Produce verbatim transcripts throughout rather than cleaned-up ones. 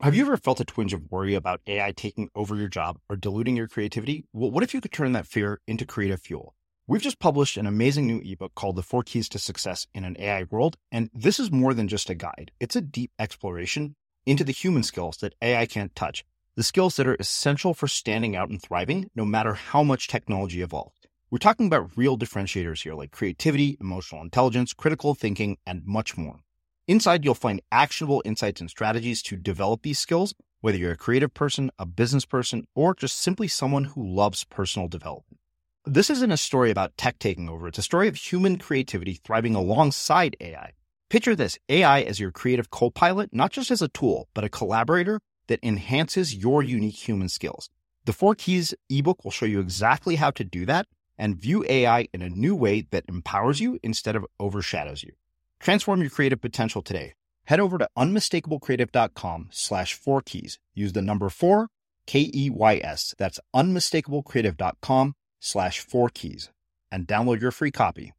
Have you ever felt a twinge of worry about A I taking over your job or diluting your creativity? Well, what if you could turn that fear into creative fuel? We've just published an amazing new ebook called The Four Keys to Success in an A I World, and this is more than just a guide. It's a deep exploration into the human skills that A I can't touch, the skills that are essential for standing out and thriving, no matter how much technology evolves. We're talking about real differentiators here, like creativity, emotional intelligence, critical thinking, and much more. Inside, you'll find actionable insights and strategies to develop these skills, whether you're a creative person, a business person, or just simply someone who loves personal development. This isn't a story about tech taking over. It's a story of human creativity thriving alongside A I. Picture this, A I as your creative co-pilot, not just as a tool, but a collaborator that enhances your unique human skills. The Four Keys ebook will show you exactly how to do that and view A I in a new way that empowers you instead of overshadows you. Transform your creative potential today. Head over to unmistakablecreative.com slash four keys. Use the number four, K E Y S. That's unmistakablecreative.com slash four keys and download your free copy.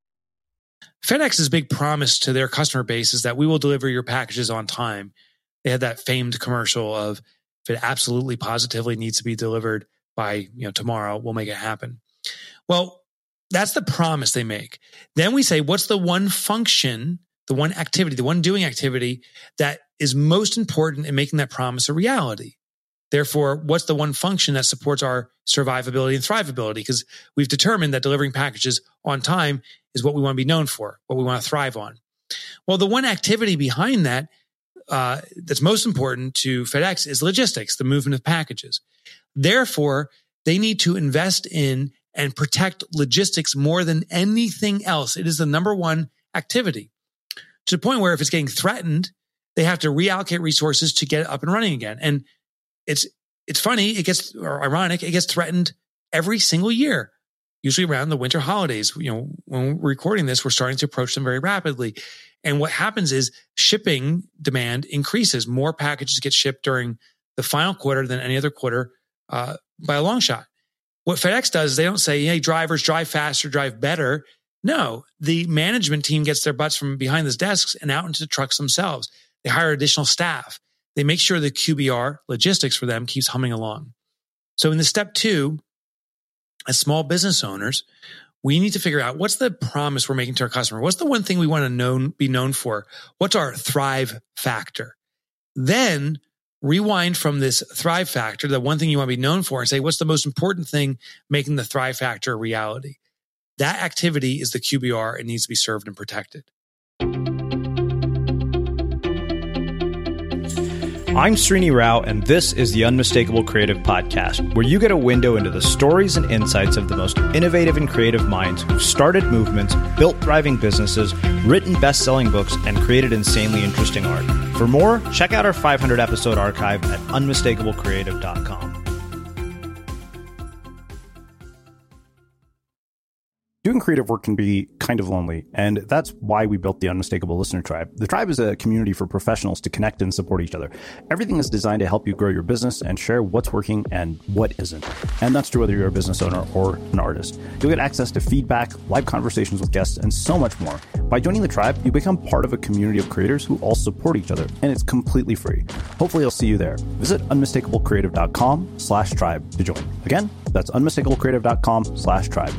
FedEx's big promise to their customer base is that we will deliver your packages on time. They had that famed commercial of if it absolutely positively needs to be delivered by, you know, tomorrow, we'll make it happen. Well, that's the promise they make. Then we say, what's the one function, the one activity, the one doing activity that is most important in making that promise a reality? Therefore, what's the one function that supports our survivability and thrivability? Because we've determined that delivering packages on time is what we want to be known for, what we want to thrive on. Well, the one activity behind that uh, that's most important to FedEx is logistics, the movement of packages. Therefore, they need to invest in and protect logistics more than anything else. It is the number one activity, to the point where if it's getting threatened, they have to reallocate resources to get it up and running again. And it's it's funny, it gets, or ironic, it gets threatened every single year, usually around the winter holidays. You know, when we're recording this, we're starting to approach them very rapidly. And what happens is shipping demand increases. More packages get shipped during the final quarter than any other quarter uh, by a long shot. What FedEx does is they don't say, hey, drivers, drive faster, drive better. No, the management team gets their butts from behind those desks and out into the trucks themselves. They hire additional staff. They make sure the Q B R, logistics for them, keeps humming along. So in the step two, as small business owners, we need to figure out what's the promise we're making to our customer. What's the one thing we want to known, be known for? What's our thrive factor? Then rewind from this thrive factor, the one thing you want to be known for, and say, what's the most important thing making the thrive factor a reality? That activity is the Q B R. It needs to be served and protected. I'm Srini Rao, and this is the Unmistakable Creative Podcast, where you get a window into the stories and insights of the most innovative and creative minds who've started movements, built thriving businesses, written best-selling books, and created insanely interesting art. For more, check out our five hundred episode archive at unmistakable creative dot com. Doing creative work can be kind of lonely, and that's why we built the Unmistakable Listener Tribe. The tribe is a community for professionals to connect and support each other. Everything is designed to help you grow your business and share what's working and what isn't. And that's true whether you're a business owner or an artist. You'll get access to feedback, live conversations with guests, and so much more. By joining the tribe, you become part of a community of creators who all support each other, and it's completely free. Hopefully I'll see you there. Visit unmistakable creative dot com slash tribe to join. Again, that's unmistakable creative dot com slash tribe.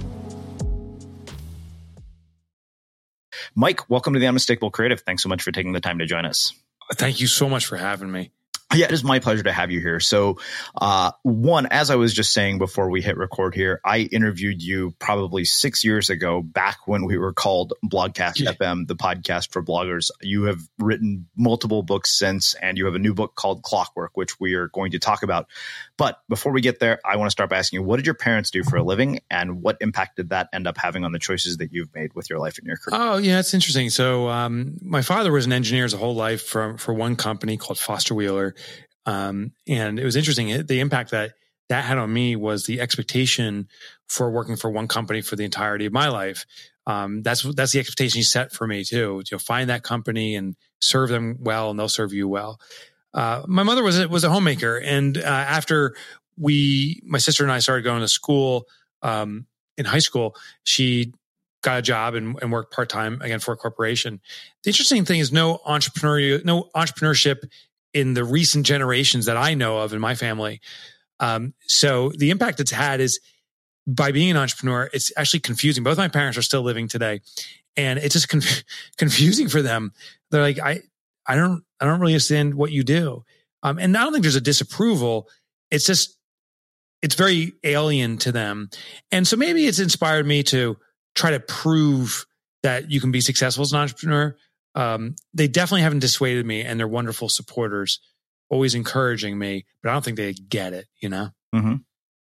Mike, welcome to the Unmistakable Creative. Thanks so much for taking the time to join us. Thank you so much for having me. Yeah, it is my pleasure to have you here. So uh, one, as I was just saying before we hit record here, I interviewed you probably six years ago, back when we were called Blogcast yeah. F M, the podcast for bloggers. You have written multiple books since, and you have a new book called Clockwork, which we are going to talk about. But before we get there, I want to start by asking you, what did your parents do for a living, and what impact did that end up having on the choices that you've made with your life and your career? Oh, yeah, it's interesting. So um, my father was an engineer his whole life for, for one company called Foster Wheeler. Um, and it was interesting. The impact that that had on me was the expectation for working for one company for the entirety of my life. Um, that's, that's the expectation he set for me too. You know, find that company and serve them well, and they'll serve you well. Uh, my mother was a, was a homemaker. And, uh, after we, my sister and I started going to school, um, in high school, she got a job and, and worked part-time again for a corporation. The interesting thing is no entrepreneurial, no entrepreneurship in the recent generations that I know of in my family. Um, so the impact it's had is by being an entrepreneur, it's actually confusing. Both my parents are still living today, and it's just conf- confusing for them. They're like, I, I don't, I don't really understand what you do. Um, and I don't think there's a disapproval. It's just, it's very alien to them. And so maybe it's inspired me to try to prove that you can be successful as an entrepreneur. Um, they definitely haven't dissuaded me, and they're wonderful supporters, always encouraging me, but I don't think they get it, you know? Mm-hmm.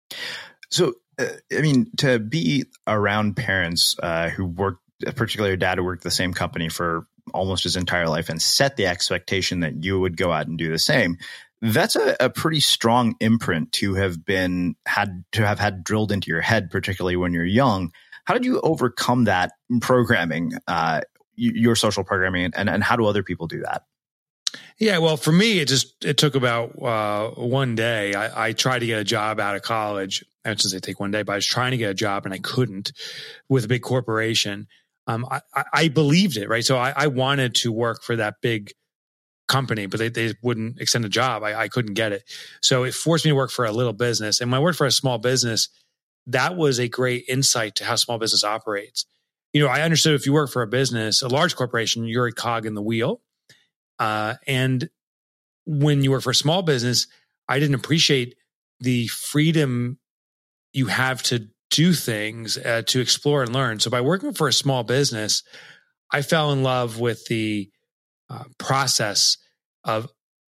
So, uh, I mean, to be around parents uh, who worked, particularly your dad who worked the same company for almost his entire life and set the expectation that you would go out and do the same, that's a, a pretty strong imprint to have been had to have had drilled into your head, particularly when you're young. How did you overcome that programming, uh, your social programming, and, and how do other people do that? Yeah, well, for me, it just it took about uh, one day. I, I tried to get a job out of college. I shouldn't say take one day, but I was trying to get a job and I couldn't with a big corporation. Um, I, I believed it, right? So I, I wanted to work for that big company, but they, they wouldn't extend a job. I, I couldn't get it. So it forced me to work for a little business. And when I worked for a small business, that was a great insight to how small business operates. You know, I understood if you work for a business, a large corporation, you're a cog in the wheel. Uh, and when you work for a small business, I didn't appreciate the freedom you have to do things, uh, to explore and learn. So by working for a small business, I fell in love with the uh, process of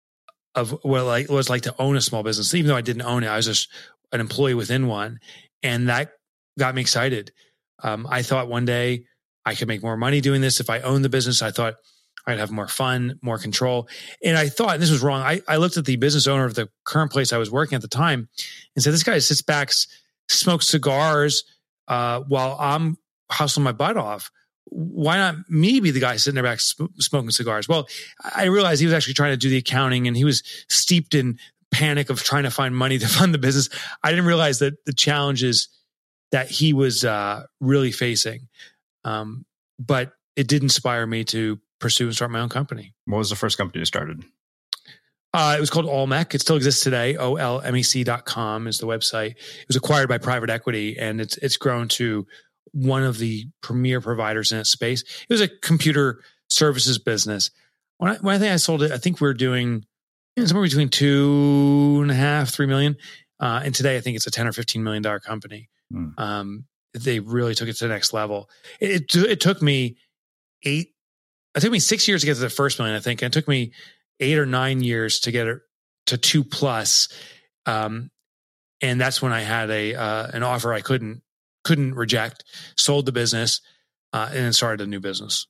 of what it was like to own a small business. Even though I didn't own it, I was just an employee within one, and that got me excited. Um, I thought one day I could make more money doing this if I owned the business. I thought I'd have more fun, more control. And I thought, and this was wrong, I, I looked at the business owner of the current place I was working at the time and said, this guy sits back, smokes cigars uh, while I'm hustling my butt off. Why not me be the guy sitting there back sm- smoking cigars? Well, I realized he was actually trying to do the accounting, and he was steeped in panic of trying to find money to fund the business. I didn't realize that the challenges that he was uh, really facing. Um, but it did inspire me to pursue and start my own company. What was the first company you started? Uh, it was called Olmec. It still exists today. O L M E C dot com is the website. It was acquired by private equity, and it's it's grown to one of the premier providers in its space. It was a computer services business. When I, when I think I sold it, I think we we're doing you know, somewhere between two and a half, three million. Uh, and today I think it's a ten or fifteen million dollar company. Hmm. Um, they really took it to the next level. It, it, it took me eight, it took me six years to get to the first million, I think. And it took me eight or nine years to get it to two plus. Um, and that's when I had a, uh, an offer I couldn't, couldn't reject, sold the business, uh, and then started a new business.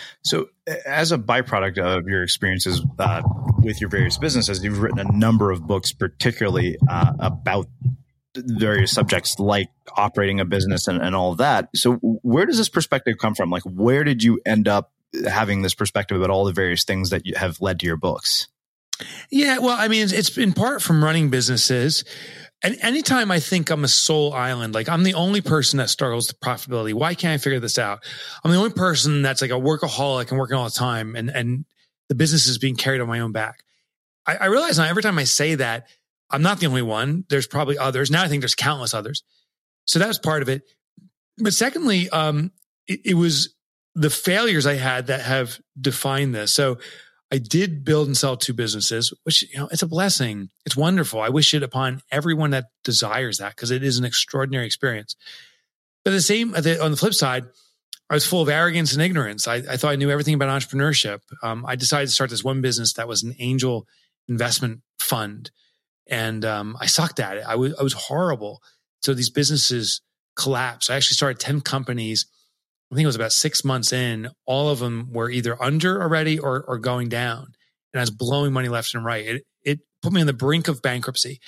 So as a byproduct of your experiences uh, with your various businesses, you've written a number of books, particularly uh, about various subjects like operating a business and, and all of that. So where does this perspective come from? Like, where did you end up having this perspective about all the various things that you have led to your books? Yeah, well, I mean, it's, it's in part from running businesses. And anytime I think I'm a sole island, like I'm the only person that struggles with profitability. Why can't I figure this out? I'm the only person that's like a workaholic and working all the time, and, and the business is being carried on my own back. I, I realize now every time I say that, I'm not the only one. There's probably others. Now I think there's countless others. So that was part of it. But secondly, um, it, it was the failures I had that have defined this. So I did build and sell two businesses, which, you know, it's a blessing. It's wonderful. I wish it upon everyone that desires that, because it is an extraordinary experience. But the same, on the flip side, I was full of arrogance and ignorance. I, I thought I knew everything about entrepreneurship. Um, I decided to start this one business that was an angel investment fund. And um, I sucked at it. I was, I was horrible. So these businesses collapsed. I actually started ten companies. I think it was about six months in. All of them were either under already or, or going down. And I was blowing money left and right. It, it put me on the brink of bankruptcy.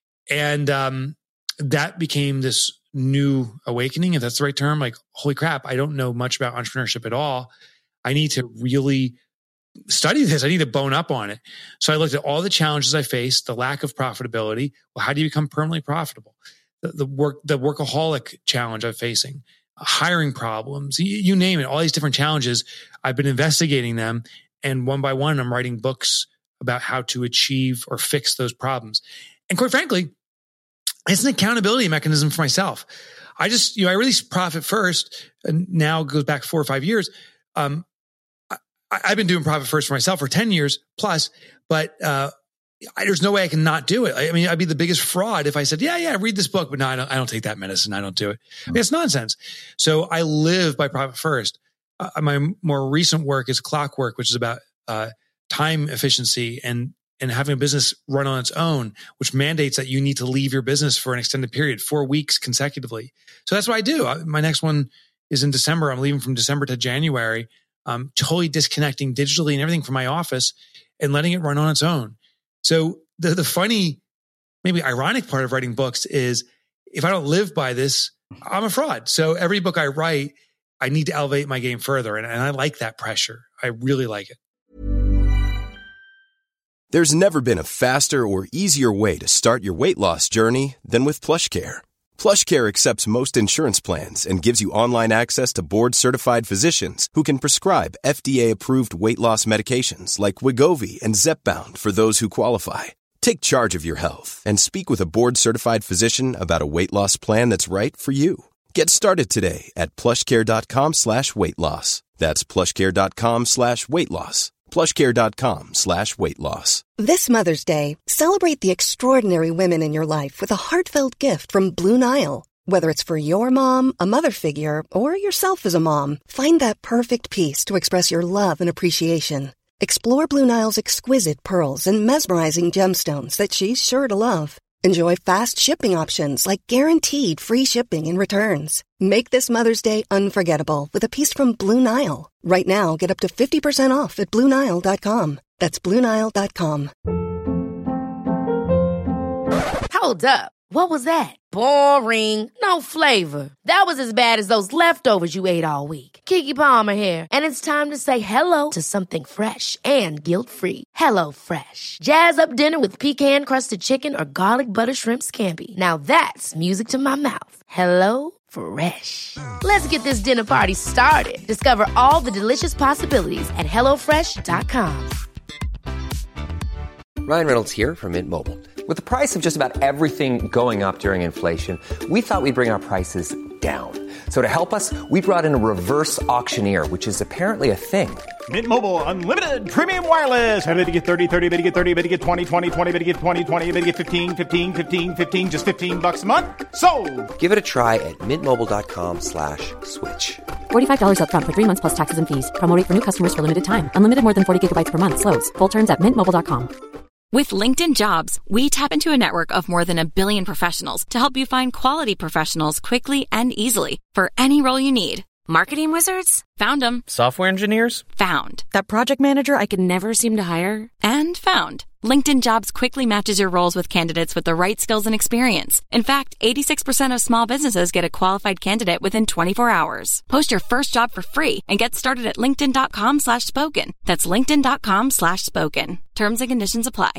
And um, that became this new awakening, if that's the right term. Like, holy crap, I don't know much about entrepreneurship at all. I need to really study this. I need to bone up on it. So I looked at all the challenges I faced, the lack of profitability. Well, how do you become permanently profitable? The, the work, the workaholic challenge I'm facing, hiring problems, you, you name it, all these different challenges. I've been investigating them, and one by one, I'm writing books about how to achieve or fix those problems. And quite frankly, it's an accountability mechanism for myself. I just, you know, I released Profit First, and now it goes back four or five years. Um, I, I've been doing Profit First for myself for ten years plus, but uh, I, there's no way I can not do it. I, I mean, I'd be the biggest fraud if I said, yeah, yeah, read this book, but no, I don't, I don't take that medicine. I don't do it. I mean, it's nonsense. So I live by Profit First. Uh, my more recent work is Clockwork, which is about uh, time efficiency and and having a business run on its own, which mandates that you need to leave your business for an extended period, four weeks consecutively. So that's what I do. I, my next one is in December. I'm leaving from December to January, um, totally disconnecting digitally and everything from my office and letting it run on its own. So the the funny, maybe ironic part of writing books is if I don't live by this, I'm a fraud. So every book I write, I need to elevate my game further. And, and I like that pressure. I really like it. There's never been a faster or easier way to start your weight loss journey than with PlushCare. PlushCare accepts most insurance plans and gives you online access to board-certified physicians who can prescribe F D A-approved weight loss medications like Wegovy and Zepbound for those who qualify. Take charge of your health and speak with a board-certified physician about a weight loss plan that's right for you. Get started today at plushcare.com slash weight loss. That's plushcare.com slash weight loss. plushcare.com slash weight loss. This Mother's Day, celebrate the extraordinary women in your life with a heartfelt gift from Blue Nile. Whether it's for your mom, a mother figure, or yourself as a mom, find that perfect piece to express your love and appreciation. Explore Blue Nile's exquisite pearls and mesmerizing gemstones that she's sure to love. Enjoy fast shipping options like guaranteed free shipping and returns. Make this Mother's Day unforgettable with a piece from Blue Nile. Right now, get up to fifty percent off at Blue Nile dot com. That's Blue Nile dot com. Hold up. What was that? Boring. No flavor. That was as bad as those leftovers you ate all week. Keke Palmer here. And it's time to say hello to something fresh and guilt-free. Hello Fresh. Jazz up dinner with pecan-crusted chicken or garlic butter shrimp scampi. Now that's music to my mouth. Hello Fresh. Let's get this dinner party started. Discover all the delicious possibilities at hello fresh dot com. Ryan Reynolds here from Mint Mobile. With the price of just about everything going up during inflation, we thought we'd bring our prices down. So to help us, we brought in a reverse auctioneer, which is apparently a thing. Mint Mobile Unlimited Premium Wireless. How to get thirty, thirty, how to get thirty, how to get twenty, twenty, twenty, how to get twenty, twenty, how to get fifteen, fifteen, fifteen, fifteen, just fifteen bucks a month? Sold! Give it a try at mintmobile.com slash switch. forty-five dollars up front for three months plus taxes and fees. Promo rate for new customers for limited time. Unlimited more than forty gigabytes per month. Slows full terms at mint mobile dot com. With LinkedIn Jobs, we tap into a network of more than a billion professionals to help you find quality professionals quickly and easily for any role you need. Marketing wizards? Found them. Software engineers? Found. That project manager I could never seem to hire? And found. LinkedIn Jobs quickly matches your roles with candidates with the right skills and experience. In fact, eighty-six percent of small businesses get a qualified candidate within twenty-four hours. Post your first job for free and get started at linkedin.com slash spoken. That's linkedin.com slash spoken. Terms and conditions apply.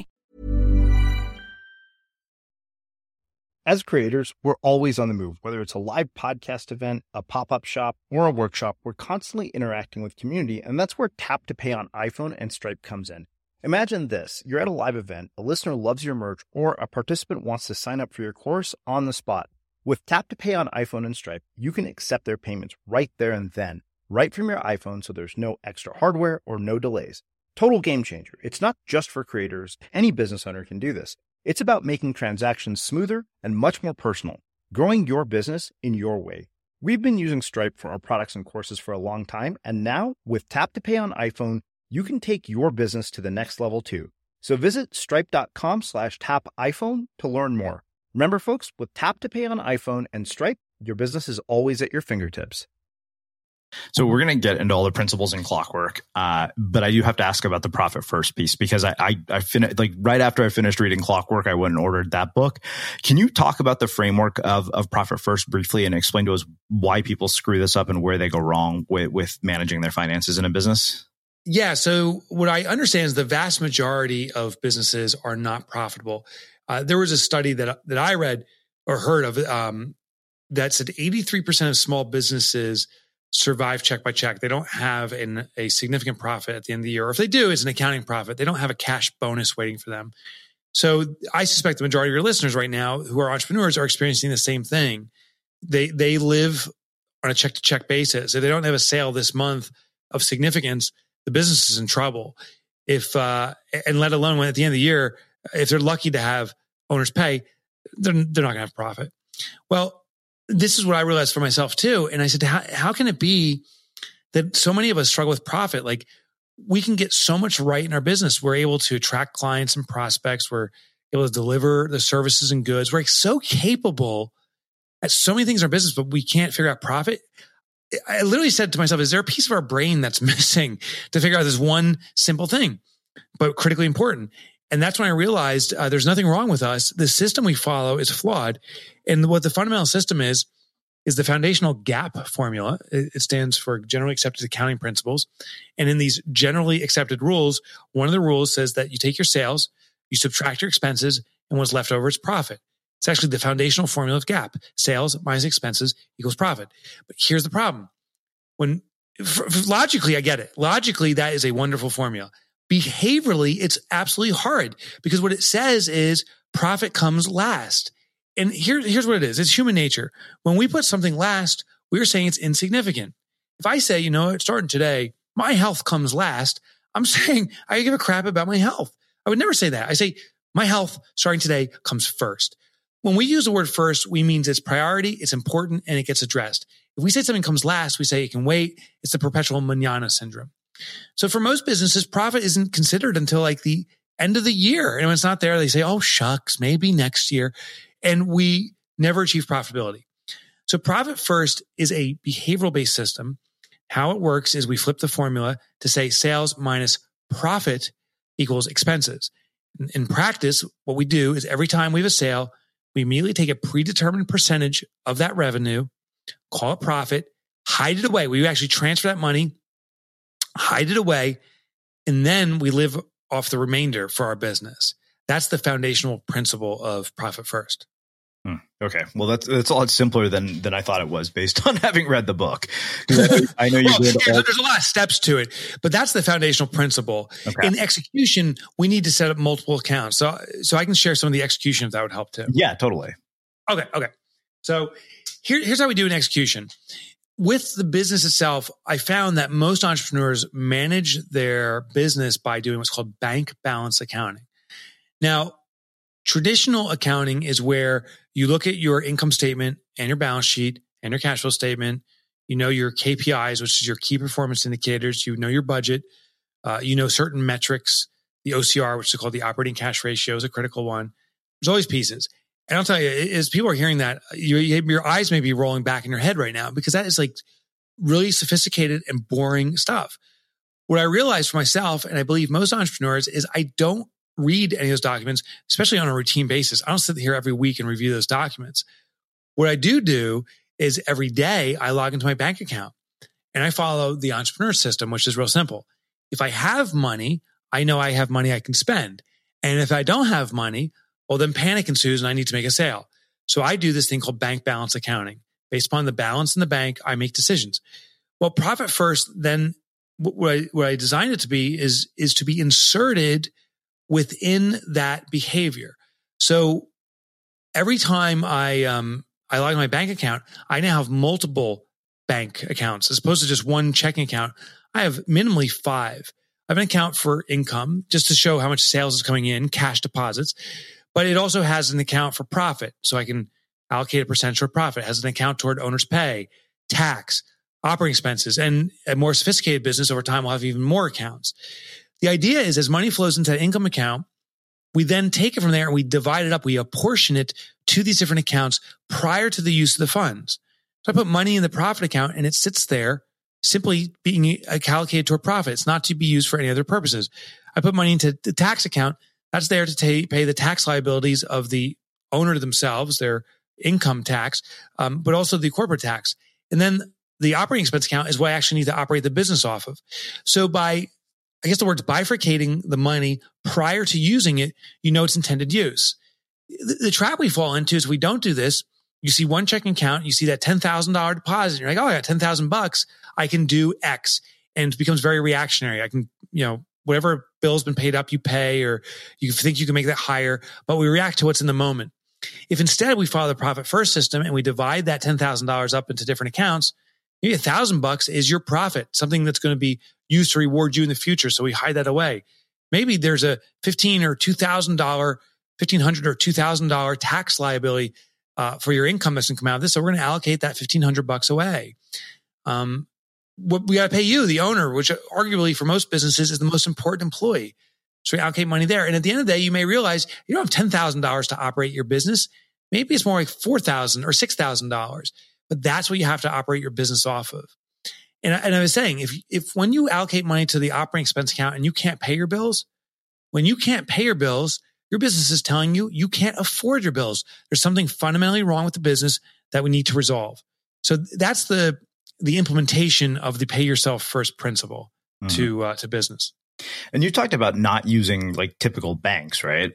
As creators, we're always on the move. Whether it's a live podcast event, a pop-up shop, or a workshop, we're constantly interacting with community, and that's where Tap to Pay on iPhone and Stripe comes in. Imagine this. You're at a live event, a listener loves your merch, or a participant wants to sign up for your course on the spot. With Tap to Pay on iPhone and Stripe, you can accept their payments right there and then, right from your iPhone, so there's no extra hardware or no delays. Total game changer. It's not just for creators. Any business owner can do this. It's about making transactions smoother and much more personal, growing your business in your way. We've been using Stripe for our products and courses for a long time, and now with Tap to Pay on iPhone, you can take your business to the next level too. So visit stripe.com slash tap iPhone to learn more. Remember, folks, with Tap to Pay on iPhone and Stripe, your business is always at your fingertips. So we're going to get into all the principles in Clockwork, uh, but I do have to ask about the Profit First piece because I, I, I finished like right after I finished reading Clockwork, I went and ordered that book. Can you talk about the framework of of Profit First briefly and explain to us why people screw this up and where they go wrong with with managing their finances in a business? Yeah. So what I understand is the vast majority of businesses are not profitable. Uh, there was a study that that I read or heard of um, that said eighty-three percent of small businesses survive check by check. They don't have an, a significant profit at the end of the year. Or if they do, it's an accounting profit. They don't have a cash bonus waiting for them. So I suspect the majority of your listeners right now who are entrepreneurs are experiencing the same thing. They they live on a check-to-check basis. If they don't have a sale this month of significance, the business is in trouble. If uh, and let alone when at the end of the year, if they're lucky to have owner's pay, they're, they're not going to have profit. Well, this is what I realized for myself too. And I said, how, how can it be that so many of us struggle with profit? Like we can get so much right in our business. We're able to attract clients and prospects. We're able to deliver the services and goods. We're like so capable at so many things in our business, but we can't figure out profit. I literally said to myself, is there a piece of our brain that's missing to figure out this one simple thing, but critically important? And that's when I realized uh, there's nothing wrong with us. The system we follow is flawed. And what the fundamental system is, is the foundational GAP formula. It stands for Generally Accepted Accounting Principles. And in these generally accepted rules, one of the rules says that you take your sales, you subtract your expenses, and what's left over is profit. It's actually the foundational formula of GAP. Sales minus expenses equals profit. But here's the problem. When f- f- logically, I get it. Logically, that is a wonderful formula. Behaviorally, it's absolutely hard because what it says is profit comes last. And here, here's what it is. It's human nature. When we put something last, we're saying it's insignificant. If I say, you know, starting today, my health comes last, I'm saying I give a crap about my health. I would never say that. I say my health starting today comes first. When we use the word first, we mean it's priority, it's important, and it gets addressed. If we say something comes last, we say it can wait. It's the perpetual manana syndrome. So for most businesses, profit isn't considered until like the end of the year. And when it's not there, they say, oh, shucks, maybe next year. And we never achieve profitability. So profit first is a behavioral-based system. How it works is we flip the formula to say sales minus profit equals expenses. In, in practice, what we do is every time we have a sale, we immediately take a predetermined percentage of that revenue, call it profit, hide it away. We actually transfer that money, hide it away, and then we live off the remainder for our business. That's the foundational principle of profit first. Hmm. Okay. Well, that's that's a lot simpler than than I thought it was based on having read the book. I, I know you well, did. Yeah, all- there's a lot of steps to it, but that's the foundational principle. Okay. In execution, we need to set up multiple accounts. So, so I can share some of the execution if that would help too. Yeah, totally. Okay. Okay. So here, here's how we do an execution. With the business itself, I found that most entrepreneurs manage their business by doing what's called bank balance accounting. Now, traditional accounting is where you look at your income statement and your balance sheet and your cash flow statement. You know your K P Is, which is your key performance indicators. You know your budget. Uh, you know certain metrics. The O C R, which is called the operating cash ratio, is a critical one. There's always pieces. And I'll tell you, as people are hearing that, your, your eyes may be rolling back in your head right now because that is like really sophisticated and boring stuff. What I realized for myself, and I believe most entrepreneurs, is I don't read any of those documents, especially on a routine basis. I don't sit here every week and review those documents. What I do do is every day I log into my bank account and I follow the entrepreneur system, which is real simple. If I have money, I know I have money I can spend. And if I don't have money, well, then panic ensues and I need to make a sale. So I do this thing called bank balance accounting. Based upon the balance in the bank, I make decisions. Well, profit first, then what I, what I designed it to be is, is to be inserted within that behavior. So every time I um I log in my bank account, I now have multiple bank accounts as opposed to just one checking account. I have minimally five. I have an account for income just to show how much sales is coming in, cash deposits, but it also has an account for profit. So I can allocate a percentage toward profit. It has an account toward owner's pay, tax, operating expenses, and a more sophisticated business over time will have even more accounts. The idea is as money flows into that income account, we then take it from there and we divide it up. We apportion it to these different accounts prior to the use of the funds. So I put money in the profit account and it sits there simply being allocated toward profit. It's not to be used for any other purposes. I put money into the tax account. That's there to ta- pay the tax liabilities of the owner themselves, their income tax, um, but also the corporate tax. And then the operating expense account is what I actually need to operate the business off of. So by I guess the word's bifurcating the money prior to using it, you know its intended use. The, the trap we fall into is we don't do this. You see one checking account, you see that ten thousand dollars deposit. And you're like, oh, I got ten thousand bucks. I can do X. And it becomes very reactionary. I can, you know, whatever bill's been paid up, you pay, or you think you can make that higher, but we react to what's in the moment. If instead we follow the profit first system and we divide that ten thousand dollars up into different accounts, maybe a thousand bucks is your profit, something that's going to be used to reward you in the future. So we hide that away. Maybe there's a fifteen or two thousand dollars, fifteen hundred or two thousand dollars tax liability uh, for your income that's going to come out of this. So we're going to allocate that fifteen hundred bucks away. Um, what we got to pay you, the owner, which arguably for most businesses is the most important employee. So we allocate money there. And at the end of the day, you may realize you don't have ten thousand dollars to operate your business. Maybe it's more like four thousand dollars or six thousand dollars, but that's what you have to operate your business off of. And, and I was saying, if, if when you allocate money to the operating expense account and you can't pay your bills, when you can't pay your bills, your business is telling you you can't afford your bills. There's something fundamentally wrong with the business that we need to resolve. So that's the, the implementation of the pay yourself first principle mm-hmm. to, uh, to business. And you talked about not using like typical banks, right?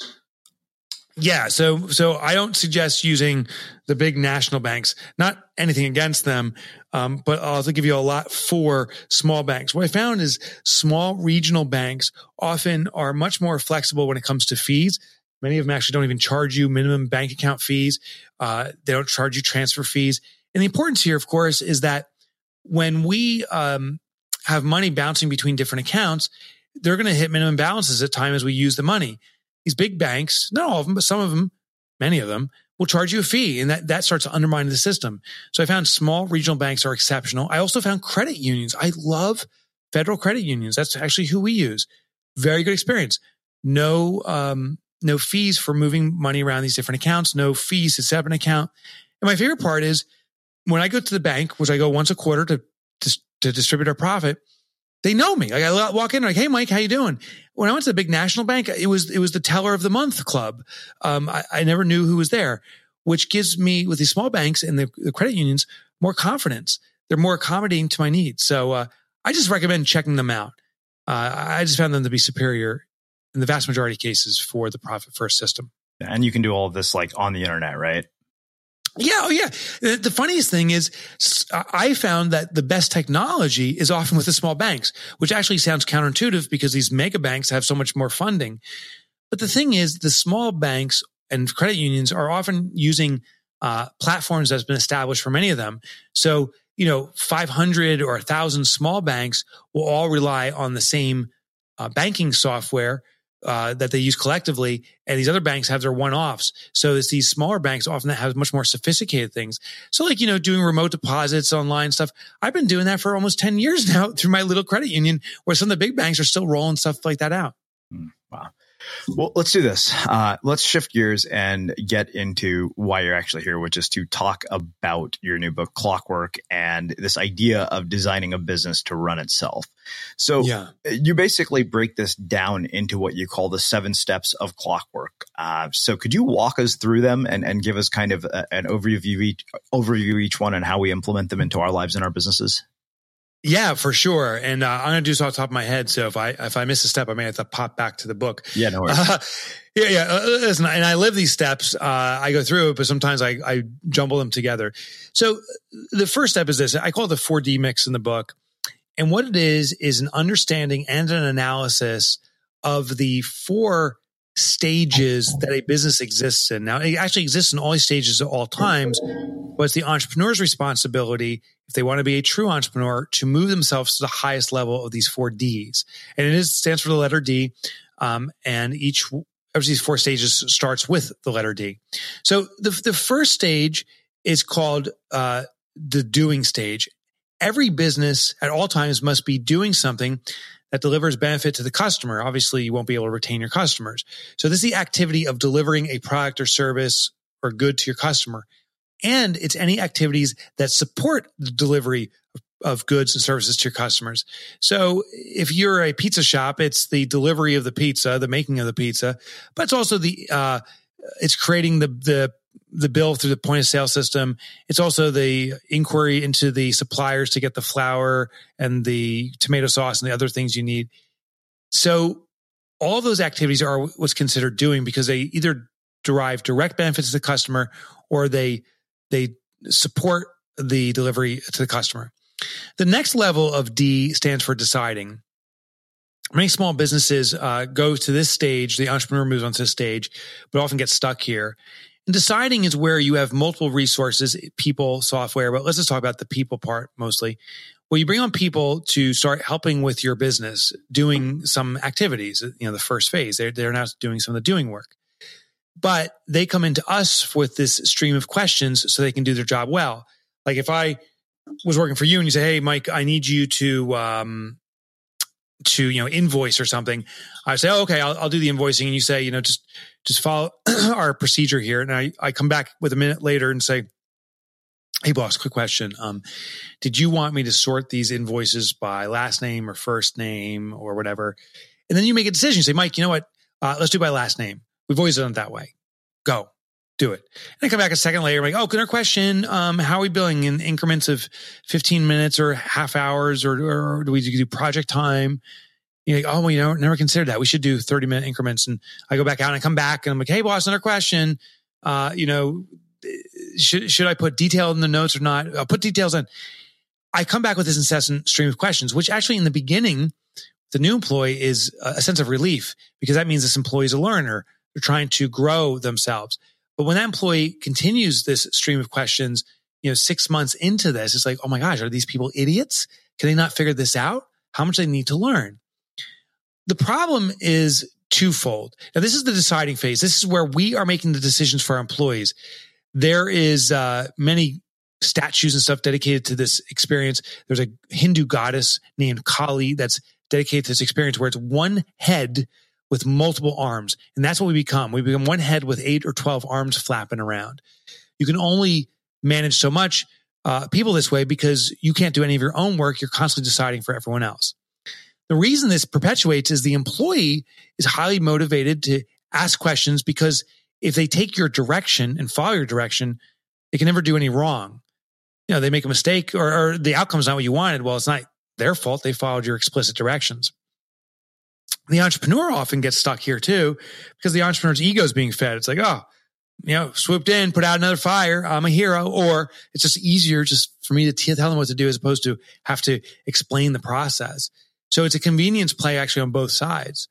Yeah. So, so I don't suggest using the big national banks, not anything against them. Um, but I'll give you a lot for small banks. What I found is small regional banks often are much more flexible when it comes to fees. Many of them actually don't even charge you minimum bank account fees. Uh, they don't charge you transfer fees. And the importance here, of course, is that when we, um, have money bouncing between different accounts, they're going to hit minimum balances at time as we use the money. These big banks, not all of them, but some of them, many of them, will charge you a fee, and that, that starts to undermine the system. So I found small regional banks are exceptional. I also found credit unions. I love federal credit unions. That's actually who we use. Very good experience. No, um, no fees for moving money around these different accounts. No fees to set up an account. And my favorite part is when I go to the bank, which I go once a quarter to to, to distribute our profit, they know me. Like I walk in like, hey, Mike, how you doing? When I went to the big national bank, it was, it was the teller of the month club. Um, I, I never knew who was there, which gives me with these small banks and the, the credit unions more confidence. They're more accommodating to my needs. So, uh, I just recommend checking them out. Uh, I just found them to be superior in the vast majority of cases for the profit first system. And you can do all of this like on the internet, right? Yeah. Oh, yeah. The, the funniest thing is I found that the best technology is often with the small banks, which actually sounds counterintuitive because these mega banks have so much more funding. But the thing is the small banks and credit unions are often using uh, platforms that's been established for many of them. So, you know, five hundred or one thousand small banks will all rely on the same uh, banking software Uh, that they use collectively, and these other banks have their one-offs. So it's these smaller banks often that have much more sophisticated things. So like, you know, doing remote deposits, online stuff. I've been doing that for almost ten years now through my little credit union, where some of the big banks are still rolling stuff like that out. Wow. Well, let's do this. Uh, let's shift gears and get into why you're actually here, which is to talk about your new book, Clockwork, and this idea of designing a business to run itself. So yeah. You basically break this down into what you call the seven steps of Clockwork. Uh, so could you walk us through them and, and give us kind of a, an overview each, overview each one and how we implement them into our lives and our businesses? Yeah, for sure. And uh, I'm going to do this off the top of my head. So if I if I miss a step, I may have to pop back to the book. Yeah, no worries. Uh, yeah, yeah. Uh, listen, and I live these steps. Uh, I go through it, but sometimes I, I jumble them together. So the first step is this. I call it the four D mix in the book. And what it is, is an understanding and an analysis of the four stages that a business exists in. Now, it actually exists in all these stages at all times, but it's the entrepreneur's responsibility, if they want to be a true entrepreneur, to move themselves to the highest level of these four Ds. And it is stands for the letter D. Um, and each of these four stages starts with the letter D. So the, the first stage is called uh, the doing stage. Every business at all times must be doing something that delivers benefit to the customer. Obviously, you won't be able to retain your customers. So this is the activity of delivering a product or service or good to your customer. And it's any activities that support the delivery of goods and services to your customers. So if you're a pizza shop, it's the delivery of the pizza, the making of the pizza, but it's also the, uh, it's creating the, the, the bill through the point of sale system. It's also the inquiry into the suppliers to get the flour and the tomato sauce and the other things you need. So all of those activities are what's considered doing because they either derive direct benefits to the customer, or they they support the delivery to the customer. The next level of D stands for deciding. Many small businesses uh, go to this stage, the entrepreneur moves on to this stage, but often get stuck here. And deciding is where you have multiple resources, people, software, but let's just talk about the people part mostly. Well, you bring on people to start helping with your business, doing some activities, you know, the first phase. They're, they're now doing some of the doing work. But they come into us with this stream of questions so they can do their job well. Like if I was working for you and you say, hey, Mike, I need you to, um, to, you know, invoice or something. I say, oh, okay, I'll, I'll do the invoicing. And you say, you know, just, just follow our procedure here. And I, I come back with a minute later and say, hey boss, quick question. Um, did you want me to sort these invoices by last name or first name or whatever? And then you make a decision. You say, Mike, you know what? Uh, let's do it by last name. We've always done it that way. Go. Do it. And I come back a second later, I'm like, oh, good question. Um, how are we billing in increments of fifteen minutes or half hours, or, or do we do project time? You're like, oh, well, you know, never considered that. We should do thirty minute increments. And I go back out and I come back and I'm like, hey boss, another question. Uh, you know, should, should I put detail in the notes or not? I'll put details in. I come back with this incessant stream of questions, which actually in the beginning, the new employee is a sense of relief, because that means this employee is a learner. They're trying to grow themselves. But when that employee continues this stream of questions, you know, six months into this, it's like, oh my gosh, are these people idiots? Can they not figure this out? How much they need to learn? The problem is twofold. Now, this is the deciding phase. This is where we are making the decisions for our employees. There is uh, many statues and stuff dedicated to this experience. There's a Hindu goddess named Kali that's dedicated to this experience, where it's one head with multiple arms. And that's what we become. We become one head with eight or twelve arms flapping around. You can only manage so much uh, people this way because you can't do any of your own work. You're constantly deciding for everyone else. The reason this perpetuates is the employee is highly motivated to ask questions, because if they take your direction and follow your direction, they can never do any wrong. You know, they make a mistake, or, or the outcome's not what you wanted. Well, it's not their fault. They followed your explicit directions. The entrepreneur often gets stuck here too, because the entrepreneur's ego is being fed. It's like, oh, you know, swooped in, put out another fire. I'm a hero. Or it's just easier just for me to t- tell them what to do, as opposed to have to explain the process. So it's a convenience play actually on both sides.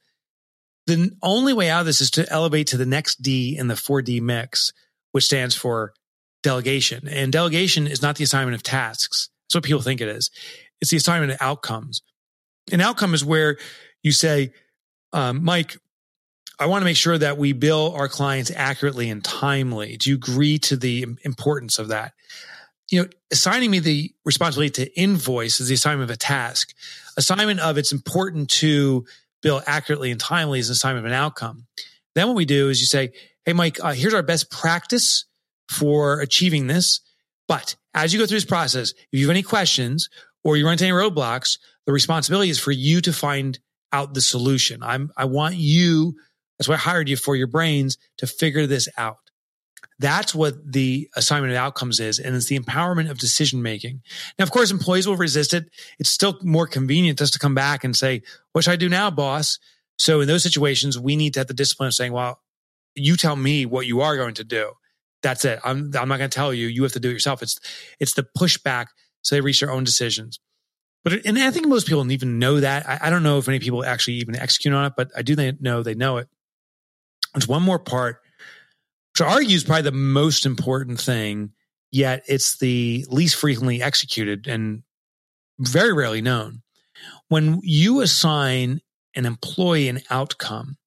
The only way out of this is to elevate to the next D in the four D mix, which stands for delegation. And delegation is not the assignment of tasks. That's what people think it is. It's the assignment of outcomes. An outcome is where you say, um, Mike, I want to make sure that we bill our clients accurately and timely. Do you agree to the importance of that? You know, assigning me the responsibility to invoice is the assignment of a task. Assignment of it's important to bill accurately and timely is an assignment of an outcome. Then what we do is you say, hey, Mike, uh, here's our best practice for achieving this. But as you go through this process, if you have any questions or you run into any roadblocks, the responsibility is for you to find out the solution. I'm, I want you, that's why I hired you, for your brains to figure this out. That's what the assignment of outcomes is. And it's the empowerment of decision making. Now, of course, employees will resist it. It's still more convenient just to come back and say, what should I do now, boss? So in those situations, we need to have the discipline of saying, well, you tell me what you are going to do. That's it. I'm, I'm not going to tell you. You have to do it yourself. It's, it's the pushback so they reach their own decisions. But, and I think most people don't even know that. I, I don't know if any people actually even execute on it, but I do know they know it. There's one more part, which I argue is probably the most important thing, yet it's the least frequently executed and very rarely known. When you assign an employee an outcome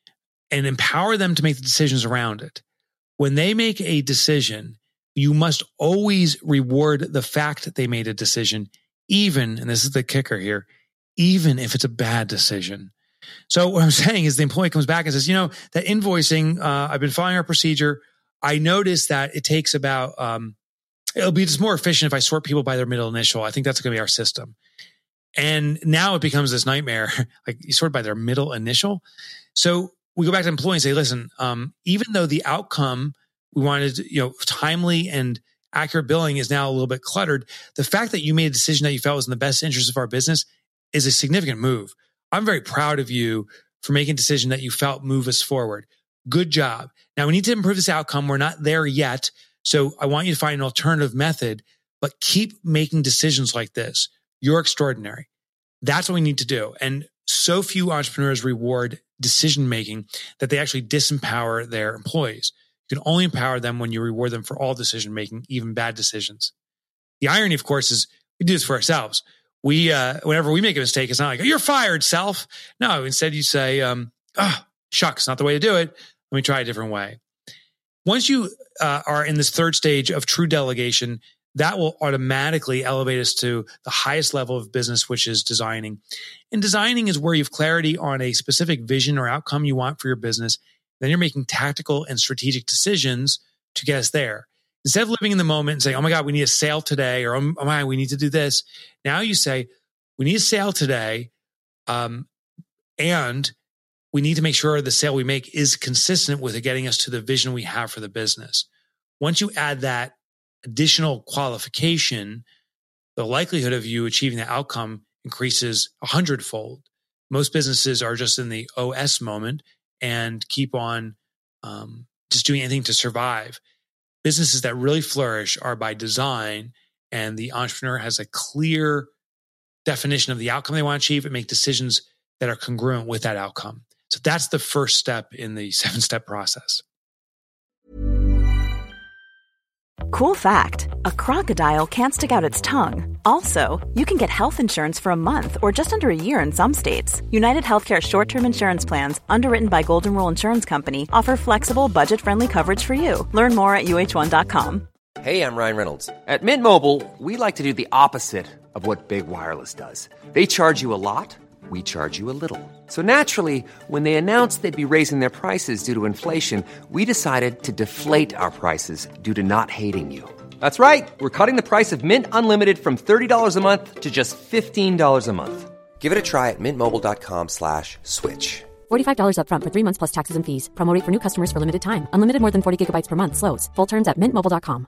and empower them to make the decisions around it, when they make a decision, you must always reward the fact that they made a decision, even, and this is the kicker here, even if it's a bad decision. So what I'm saying is the employee comes back and says, you know, that invoicing, uh, I've been following our procedure. I noticed that it takes about, um, it'll be just more efficient if I sort people by their middle initial. I think that's going to be our system. And now it becomes this nightmare, like you sort by their middle initial. So we go back to the employee and say, listen, um, even though the outcome we wanted, you know, timely and accurate billing is now a little bit cluttered, the fact that you made a decision that you felt was in the best interest of our business is a significant move. I'm very proud of you for making a decision that you felt move us forward. Good job. Now we need to improve this outcome. We're not there yet. So I want you to find an alternative method, but keep making decisions like this. You're extraordinary. That's what we need to do. And so few entrepreneurs reward decision-making that they actually disempower their employees. You can only empower them when you reward them for all decision-making, even bad decisions. The irony, of course, is we do this for ourselves. We, uh, whenever we make a mistake, it's not like, oh, you're fired, self. No, instead you say, um, oh, shucks, not the way to do it. Let me try a different way. Once you uh, are in this third stage of true delegation, that will automatically elevate us to the highest level of business, which is designing. And designing is where you have clarity on a specific vision or outcome you want for your business. Then you're making tactical and strategic decisions to get us there. Instead of living in the moment and saying, oh my God, we need a sale today, or oh my, we need to do this. Now you say, we need a sale today, um, and we need to make sure the sale we make is consistent with it getting us to the vision we have for the business. Once you add that additional qualification, the likelihood of you achieving the outcome increases a hundredfold. Most businesses are just in the O S moment and keep on um, just doing anything to survive. Businesses that really flourish are by design, and the entrepreneur has a clear definition of the outcome they want to achieve and make decisions that are congruent with that outcome. So that's the first step in the seven-step process. Cool fact, a crocodile can't stick out its tongue. Also, you can get health insurance for a month or just under a year in some states. United Healthcare short-term insurance plans, underwritten by Golden Rule Insurance Company, offer flexible, budget-friendly coverage for you. Learn more at U H one dot com. Hey, I'm Ryan Reynolds. At Mint Mobile, we like to do the opposite of what Big Wireless does. They charge you a lot. We charge you a little. So naturally, when they announced they'd be raising their prices due to inflation, we decided to deflate our prices due to not hating you. That's right. We're cutting the price of Mint Unlimited from thirty dollars a month to just fifteen dollars a month. Give it a try at mintmobile.com slash switch. forty-five dollars up front for three months plus taxes and fees. Promo rate for new customers for limited time. Unlimited more than forty gigabytes per month slows. Full terms at mint mobile dot com.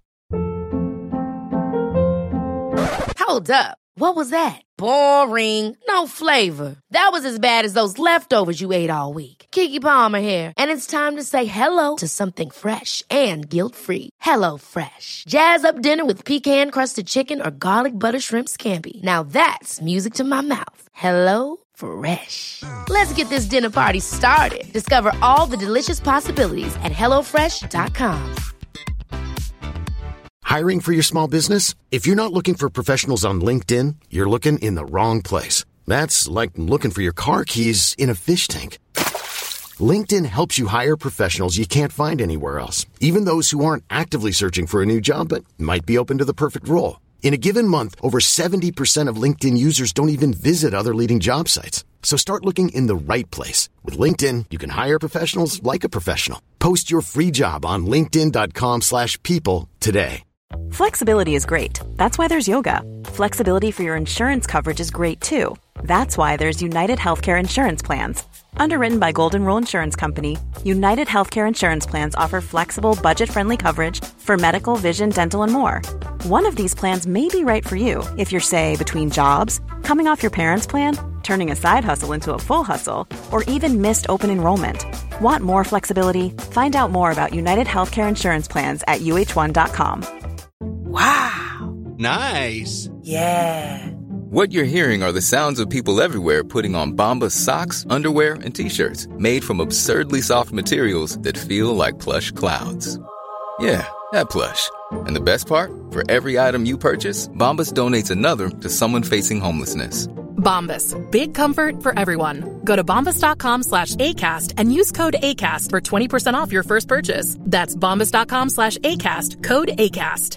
Hold up. What was that? Boring. No flavor. That was as bad as those leftovers you ate all week. Keke Palmer here. And it's time to say hello to something fresh and guilt-free. Hello Fresh. Jazz up dinner with pecan-crusted chicken or garlic butter shrimp scampi. Now that's music to my mouth. Hello Fresh. Let's get this dinner party started. Discover all the delicious possibilities at hello fresh dot com. Hiring for your small business? If you're not looking for professionals on LinkedIn, you're looking in the wrong place. That's like looking for your car keys in a fish tank. LinkedIn helps you hire professionals you can't find anywhere else, even those who aren't actively searching for a new job but might be open to the perfect role. In a given month, over seventy percent of LinkedIn users don't even visit other leading job sites. So start looking in the right place. With LinkedIn, you can hire professionals like a professional. Post your free job on linkedin dot com slash people today. Flexibility is great. That's why there's yoga. Flexibility for your insurance coverage is great too. That's why there's United Healthcare Insurance Plans. Underwritten by Golden Rule Insurance Company, United Healthcare Insurance Plans offer flexible, budget-friendly coverage for medical, vision, dental, and more. One of these plans may be right for you if you're, say, between jobs, coming off your parents' plan, turning a side hustle into a full hustle, or even missed open enrollment. Want more flexibility? Find out more about United Healthcare Insurance Plans at U H one dot com. Wow. Nice. Yeah. What you're hearing are the sounds of people everywhere putting on Bombas socks, underwear, and T-shirts made from absurdly soft materials that feel like plush clouds. Yeah, that plush. And the best part? For every item you purchase, Bombas donates another to someone facing homelessness. Bombas. Big comfort for everyone. Go to bombas dot com slash ACAST and use code ACAST for twenty percent off your first purchase. That's bombas dot com slash ACAST. Code ACAST.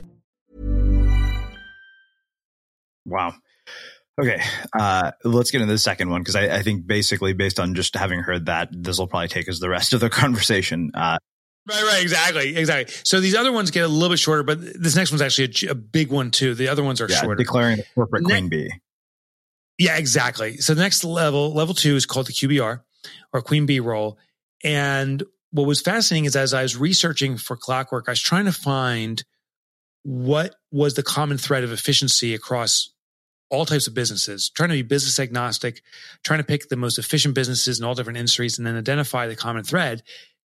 Wow. Okay. Uh, let's get into the second one, because I, I think basically based on just having heard that, this will probably take us the rest of the conversation. Uh, Right, right, exactly, exactly. So these other ones get a little bit shorter, but this next one's actually a, a big one too. The other ones are yeah, shorter. Declaring the corporate ne- queen bee. Yeah, exactly. So the next level, level two, is called the Q B R, or queen bee role. And what was fascinating is as I was researching for Clockwork, I was trying to find what was the common thread of efficiency across all types of businesses, trying to be business agnostic, trying to pick the most efficient businesses in all different industries, and then identify the common thread.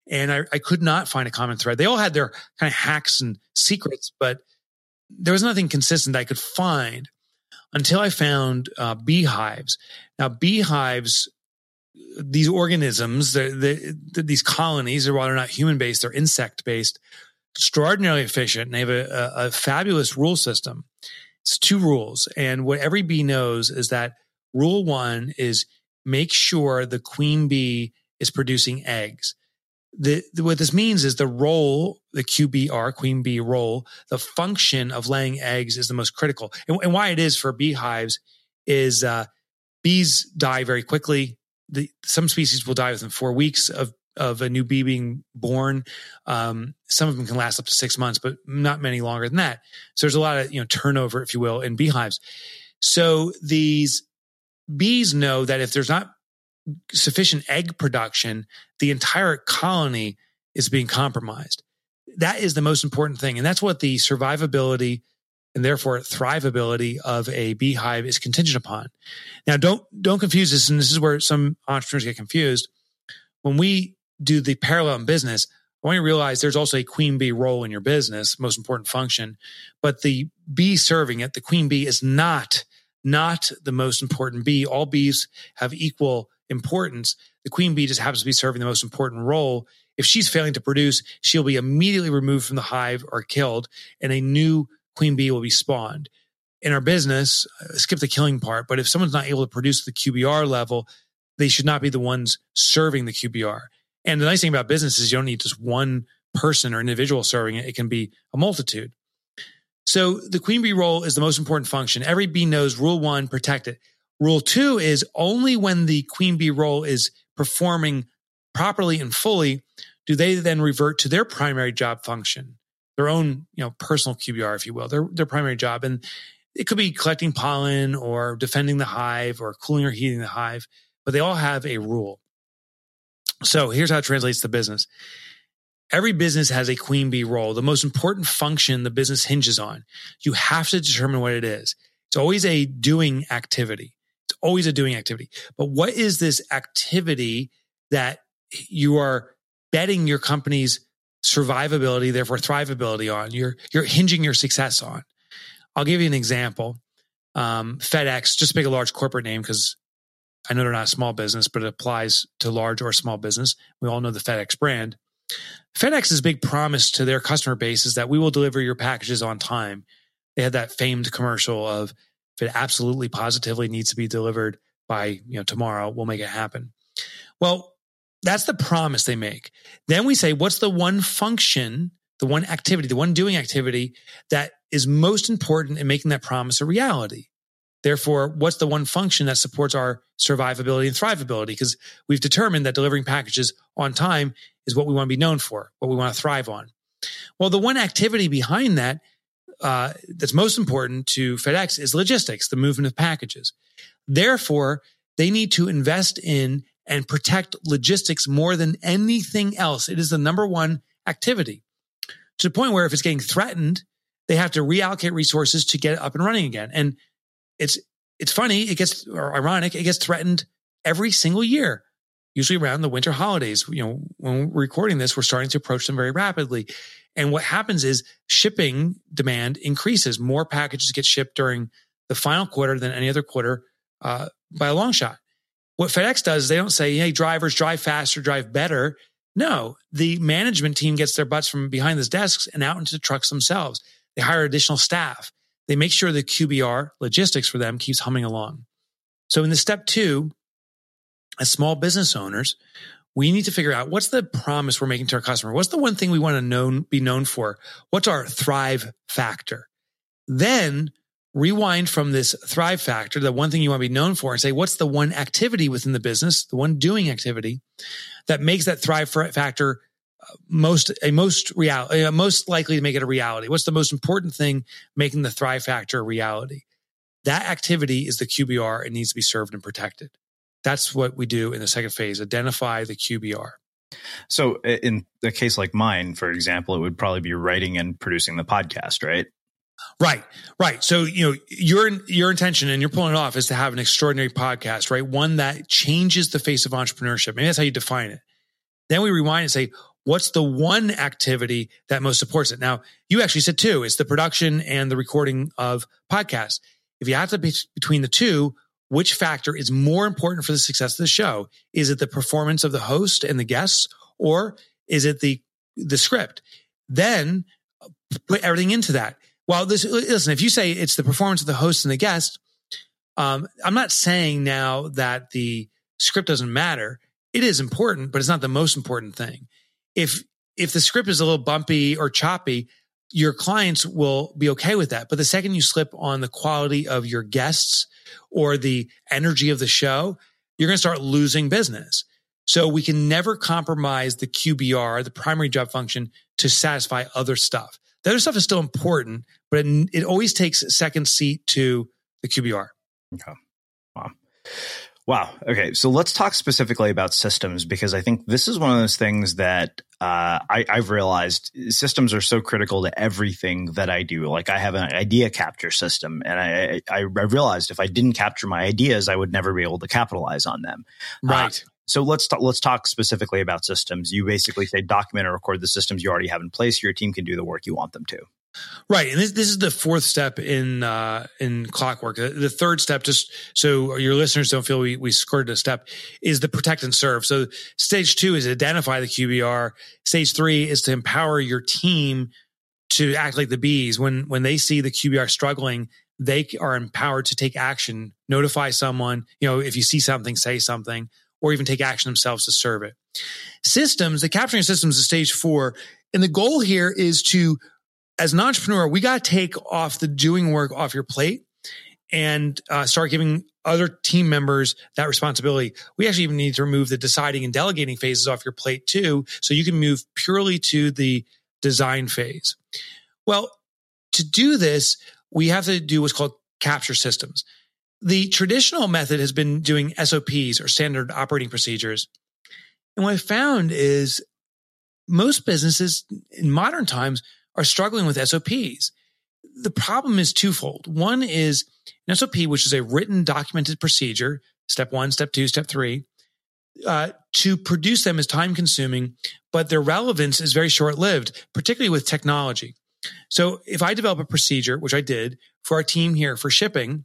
And I, I could not find a common thread. They all had their kind of hacks and secrets, but there was nothing consistent that I could find until I found uh, beehives. Now, beehives, these organisms, the, the, the, these colonies, while they're not human-based, they're insect-based, extraordinarily efficient, and they have a, a, a fabulous rule system. It's two rules. And what every bee knows is that rule one is make sure the queen bee is producing eggs. The, the, what this means is the role, the Q B R, queen bee role, the function of laying eggs is the most critical. And, and why it is for beehives is uh, bees die very quickly. The, some species will die within four weeks of, of a new bee being born. Um, some of them can last up to six months, but not many longer than that. So there's a lot of, you know, turnover, if you will, in beehives. So these bees know that if there's not sufficient egg production, the entire colony is being compromised. That is the most important thing. And that's what the survivability and therefore thrivability of a beehive is contingent upon. Now, don't, don't confuse this. And this is where some entrepreneurs get confused. When we do the parallel in business, I want you to realize there's also a queen bee role in your business, most important function, but the bee serving it, the queen bee is not, not the most important bee. All bees have equal importance. The queen bee just happens to be serving the most important role. If she's failing to produce, she'll be immediately removed from the hive or killed, and a new queen bee will be spawned. In our business, uh, skip the killing part, but if someone's not able to produce the Q B R level, they should not be the ones serving the Q B R. And the nice thing about business is you don't need just one person or individual serving it. It can be a multitude. So the queen bee role is the most important function. Every bee knows rule one, protect it. Rule two is only when the queen bee role is performing properly and fully do they then revert to their primary job function, their own, you know, personal Q B R, if you will, their, their primary job. And it could be collecting pollen or defending the hive or cooling or heating the hive, but they all have a rule. So here's how it translates to business. Every business has a queen bee role, the most important function the business hinges on. You have to determine what it is. It's always a doing activity. It's always a doing activity. But what is this activity that you are betting your company's survivability, therefore thrivability on? You're, you're hinging your success on. I'll give you an example. Um, FedEx, just to pick a large corporate name because I know they're not a small business, but it applies to large or small business. We all know the FedEx brand. FedEx's big promise to their customer base is that we will deliver your packages on time. They had that famed commercial of if it absolutely positively needs to be delivered by, you know, tomorrow, we'll make it happen. Well, that's the promise they make. Then we say, what's the one function, the one activity, the one doing activity that is most important in making that promise a reality? Therefore, what's the one function that supports our survivability and thrivability? Because we've determined that delivering packages on time is what we want to be known for, what we want to thrive on. Well, the one activity behind that uh, that's most important to FedEx is logistics, the movement of packages. Therefore, they need to invest in and protect logistics more than anything else. It is the number one activity, to the point where if it's getting threatened, they have to reallocate resources to get it up and running again. And It's it's funny, it gets, or ironic, it gets threatened every single year, usually around the winter holidays. You know, when we're recording this, we're starting to approach them very rapidly. And what happens is shipping demand increases. More packages get shipped during the final quarter than any other quarter uh, by a long shot. What FedEx does is they don't say, hey, drivers, drive faster, drive better. No, the management team gets their butts from behind those desks and out into the trucks themselves. They hire additional staff. They make sure the Q B R logistics for them keeps humming along. So in the step two, as small business owners, we need to figure out what's the promise we're making to our customer. What's the one thing we want to known, be known for? What's our thrive factor? Then rewind from this thrive factor, the one thing you want to be known for, and say, what's the one activity within the business, the one doing activity that makes that thrive factor most a most real uh, most likely to make it a reality? What's the most important thing making the thrive factor a reality? That activity is the Q B R. It needs to be served and protected. That's what we do in the second phase, identify the Q B R. So in a case like mine, for example, it would probably be writing and producing the podcast, right? Right, right. So, you know, your your intention, and you're pulling it off, is to have an extraordinary podcast, right? One that changes the face of entrepreneurship. Maybe that's how you define it. Then we rewind and say, what's the one activity that most supports it? Now, you actually said two. It's the production and the recording of podcasts. If you have to be between the two, which factor is more important for the success of the show? Is it the performance of the host and the guests, or is it the the script? Then put everything into that. Well, this, listen, if you say it's the performance of the host and the guest, um, I'm not saying now that the script doesn't matter. It is important, but it's not the most important thing. If if the script is a little bumpy or choppy, your clients will be okay with that. But the second you slip on the quality of your guests or the energy of the show, you're going to start losing business. So we can never compromise the Q B R, the primary job function, to satisfy other stuff. The other stuff is still important, but it, it always takes a second seat to the Q B R. Okay. Wow. Wow. Okay. So let's talk specifically about systems, because I think this is one of those things that uh, I, I've realized systems are so critical to everything that I do. Like I have an idea capture system, and I, I, I realized if I didn't capture my ideas, I would never be able to capitalize on them. Right. Uh, so let's talk, let's talk specifically about systems. You basically say document or record the systems you already have in place. Your team can do the work you want them to. Right. And this, this is the fourth step in uh, in Clockwork. The, the third step, just so your listeners don't feel we, we skirted a step, is the protect and serve. So stage two is identify the Q B R. Stage three is to empower your team to act like the bees. When, when they see the Q B R struggling, they are empowered to take action, notify someone. You know, if you see something, say something, or even take action themselves to serve it. Systems, the capturing systems is stage four. And the goal here is to, as an entrepreneur, we got to take off the doing work off your plate and uh, start giving other team members that responsibility. We actually even need to remove the deciding and delegating phases off your plate too, so you can move purely to the design phase. Well, to do this, we have to do what's called capture systems. The traditional method has been doing S O Ps, or standard operating procedures. And what I found is most businesses in modern times are struggling with S O Ps. The problem is twofold. One is an S O P, which is a written documented procedure, step one, step two, step three. Uh, to produce them is time consuming, but their relevance is very short lived, particularly with technology. So if I develop a procedure, which I did for our team here for shipping,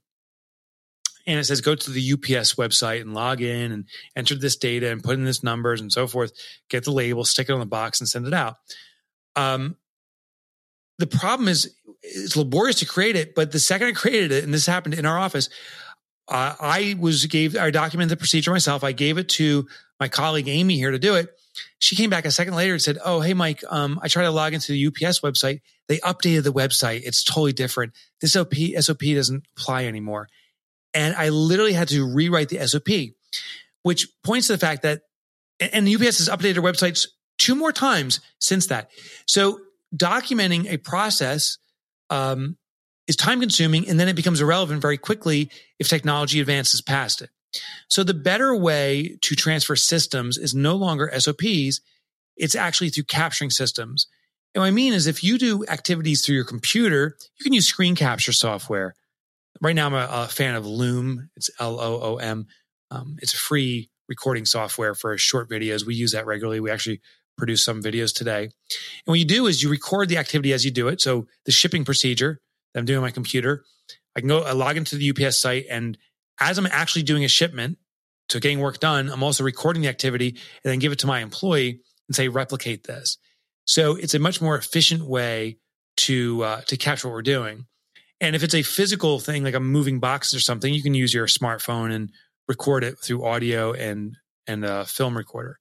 and it says go to the U P S website and log in and enter this data and put in this numbers and so forth, get the label, stick it on the box and send it out. Um, The problem is it's laborious to create it, but the second I created it, and this happened in our office, uh, I was gave I documented the procedure myself. I gave it to my colleague Amy here to do it. She came back a second later and said, "Oh, hey Mike, um, I tried to log into the U P S website. They updated the website. It's totally different. This S O P doesn't apply anymore." And I literally had to rewrite the S O P, which points to the fact that, and the U P S has updated their websites two more times since that. So documenting a process um, is time consuming, and then it becomes irrelevant very quickly if technology advances past it. So the better way to transfer systems is no longer S O Ps. It's actually through capturing systems. And what I mean is if you do activities through your computer, you can use screen capture software. Right now, I'm a, a fan of Loom. It's L O O M. Um, it's a free recording software for short videos. We use that regularly. We actually produce some videos today. And what you do is you record the activity as you do it. So the shipping procedure that I'm doing on my computer, I can go I log into the U P S site, and as I'm actually doing a shipment, so getting work done, I'm also recording the activity and then give it to my employee and say, replicate this. So it's a much more efficient way to uh, to capture what we're doing. And if it's a physical thing, like I'm moving boxes or something, you can use your smartphone and record it through audio and and a film recorder.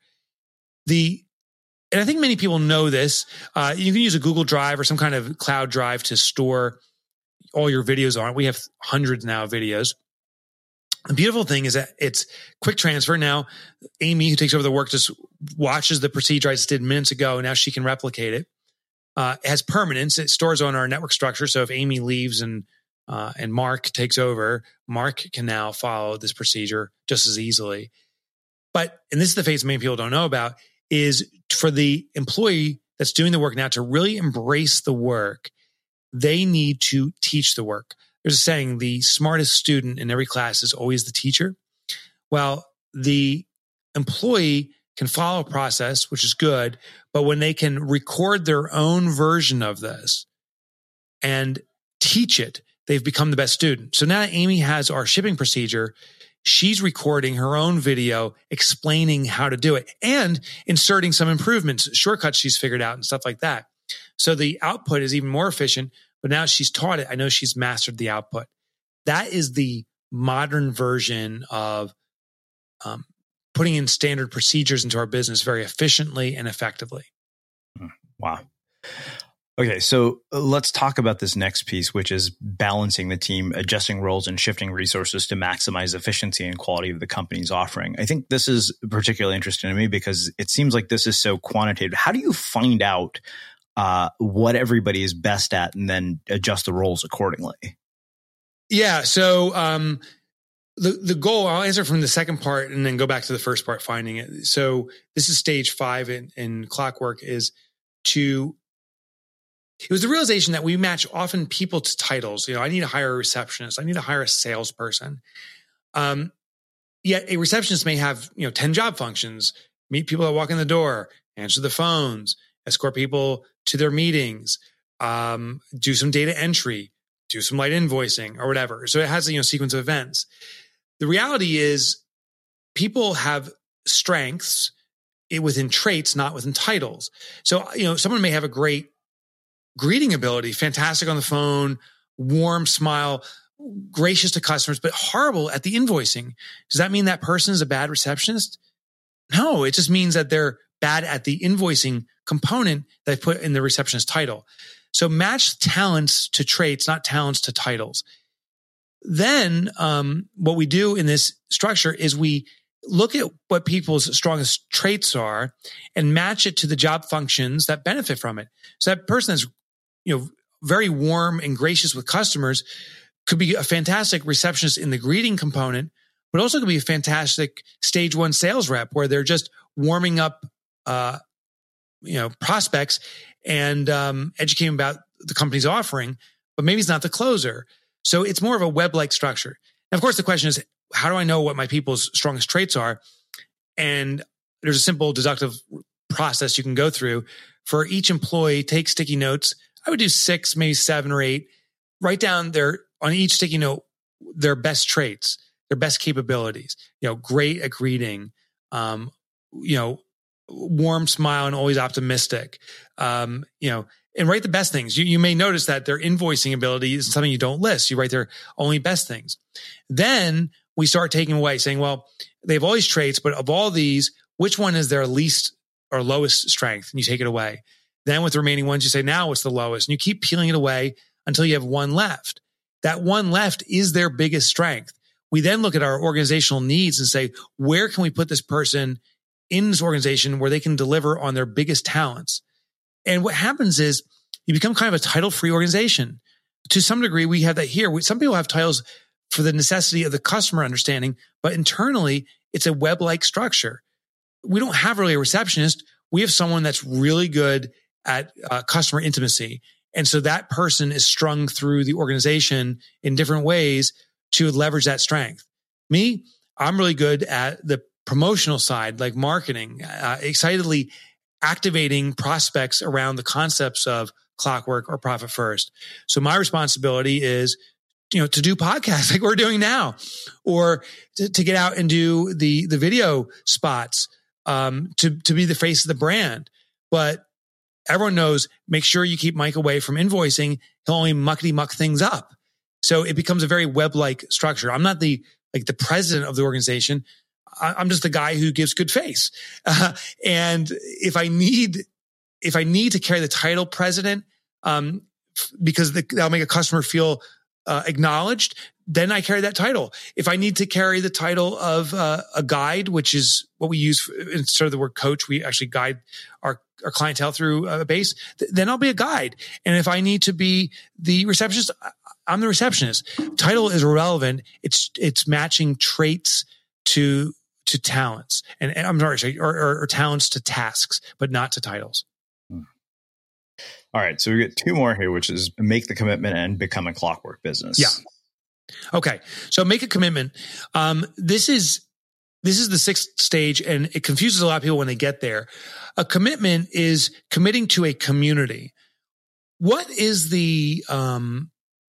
The And I think many people know this. Uh, you can use a Google Drive or some kind of cloud drive to store all your videos on it. We have hundreds now of videos. The beautiful thing is that it's quick transfer. Now, Amy, who takes over the work, just watches the procedure I just did minutes ago. Now she can replicate it. Uh, it has permanence. It stores on our network structure. So if Amy leaves and uh, and Mark takes over, Mark can now follow this procedure just as easily. But, and this is the phase many people don't know about, is for the employee that's doing the work now to really embrace the work, they need to teach the work. There's a saying, the smartest student in every class is always the teacher. Well, the employee can follow a process, which is good, but when they can record their own version of this and teach it, they've become the best student. So now Amy has our shipping procedure. She's recording her own video explaining how to do it and inserting some improvements, shortcuts she's figured out and stuff like that. So the output is even more efficient, but now she's taught it. I know she's mastered the output. That is the modern version of um, putting in standard procedures into our business very efficiently and effectively. Wow. Okay, so let's talk about this next piece, which is balancing the team, adjusting roles, and shifting resources to maximize efficiency and quality of the company's offering. I think this is particularly interesting to me because it seems like this is so quantitative. How do you find out uh, what everybody is best at and then adjust the roles accordingly? Yeah, so um, the the goal, I'll answer from the second part and then go back to the first part, finding it. So this is stage five in, in Clockwork, is to It was the realization that we match often people to titles. You know, I need to hire a receptionist. I need to hire a salesperson. Um, yet a receptionist may have, you know, ten job functions: meet people that walk in the door, answer the phones, escort people to their meetings, um, do some data entry, do some light invoicing or whatever. So it has a, you know, sequence of events. The reality is people have strengths within traits, not within titles. So, you know, someone may have a great greeting ability, fantastic on the phone, warm smile, gracious to customers, but horrible at the invoicing. Does that mean that person is a bad receptionist? No, it just means that they're bad at the invoicing component that I put in the receptionist title. So match talents to traits, not talents to titles. Then um, what we do in this structure is we look at what people's strongest traits are and match it to the job functions that benefit from it. So that person that's, you know, very warm and gracious with customers could be a fantastic receptionist in the greeting component, but also could be a fantastic stage one sales rep where they're just warming up, uh, you know, prospects and um, educating about the company's offering, but maybe it's not the closer. So it's more of a web-like structure. And of course, the question is, how do I know what my people's strongest traits are? And there's a simple deductive process you can go through. For each employee, take sticky notes. I would do six, maybe seven or eight. Write down their, on each sticky note, their best traits, their best capabilities. You know, great at greeting, um, you know, warm smile and always optimistic. Um, you know, and write the best things. You, you may notice that their invoicing ability is something you don't list. You write their only best things. Then we start taking away, saying, well, they have all these traits, but of all these, which one is their least or lowest strength? And you take it away. Then with the remaining ones, you say, now what's the lowest? And you keep peeling it away until you have one left. That one left is their biggest strength. We then look at our organizational needs and say, where can we put this person in this organization where they can deliver on their biggest talents? And what happens is you become kind of a title-free organization. To some degree, we have that here. We, some people have titles for the necessity of the customer understanding, but internally, it's a web-like structure. We don't have really a receptionist. We have someone that's really good at uh, customer intimacy. And so that person is strung through the organization in different ways to leverage that strength. Me, I'm really good at the promotional side, like marketing, uh, excitedly activating prospects around the concepts of Clockwork or Profit First. So my responsibility is, you know, to do podcasts like we're doing now, or to, to get out and do the the video spots, um, to to be the face of the brand. But everyone knows, make sure you keep Mike away from invoicing. He'll only muckety muck things up. So it becomes a very web-like structure. I'm not the like the president of the organization. I'm just the guy who gives good face. Uh, and if I need, if I need to carry the title president, um, because the, that'll make a customer feel uh, acknowledged, then I carry that title. If I need to carry the title of uh, a guide, which is what we use for, instead of the word coach, we actually guide our, our clientele through a base, th- then I'll be a guide. And if I need to be the receptionist, I'm the receptionist. Title is irrelevant. It's, it's matching traits to to talents, and, and I'm sorry, or, or, or talents to tasks, but not to titles. All right. So we get two more here, which is make the commitment and become a Clockwork business. Yeah. Okay. So make a commitment. Um, this is this is the sixth stage, and it confuses a lot of people when they get there. A commitment is committing to a community. What is the um,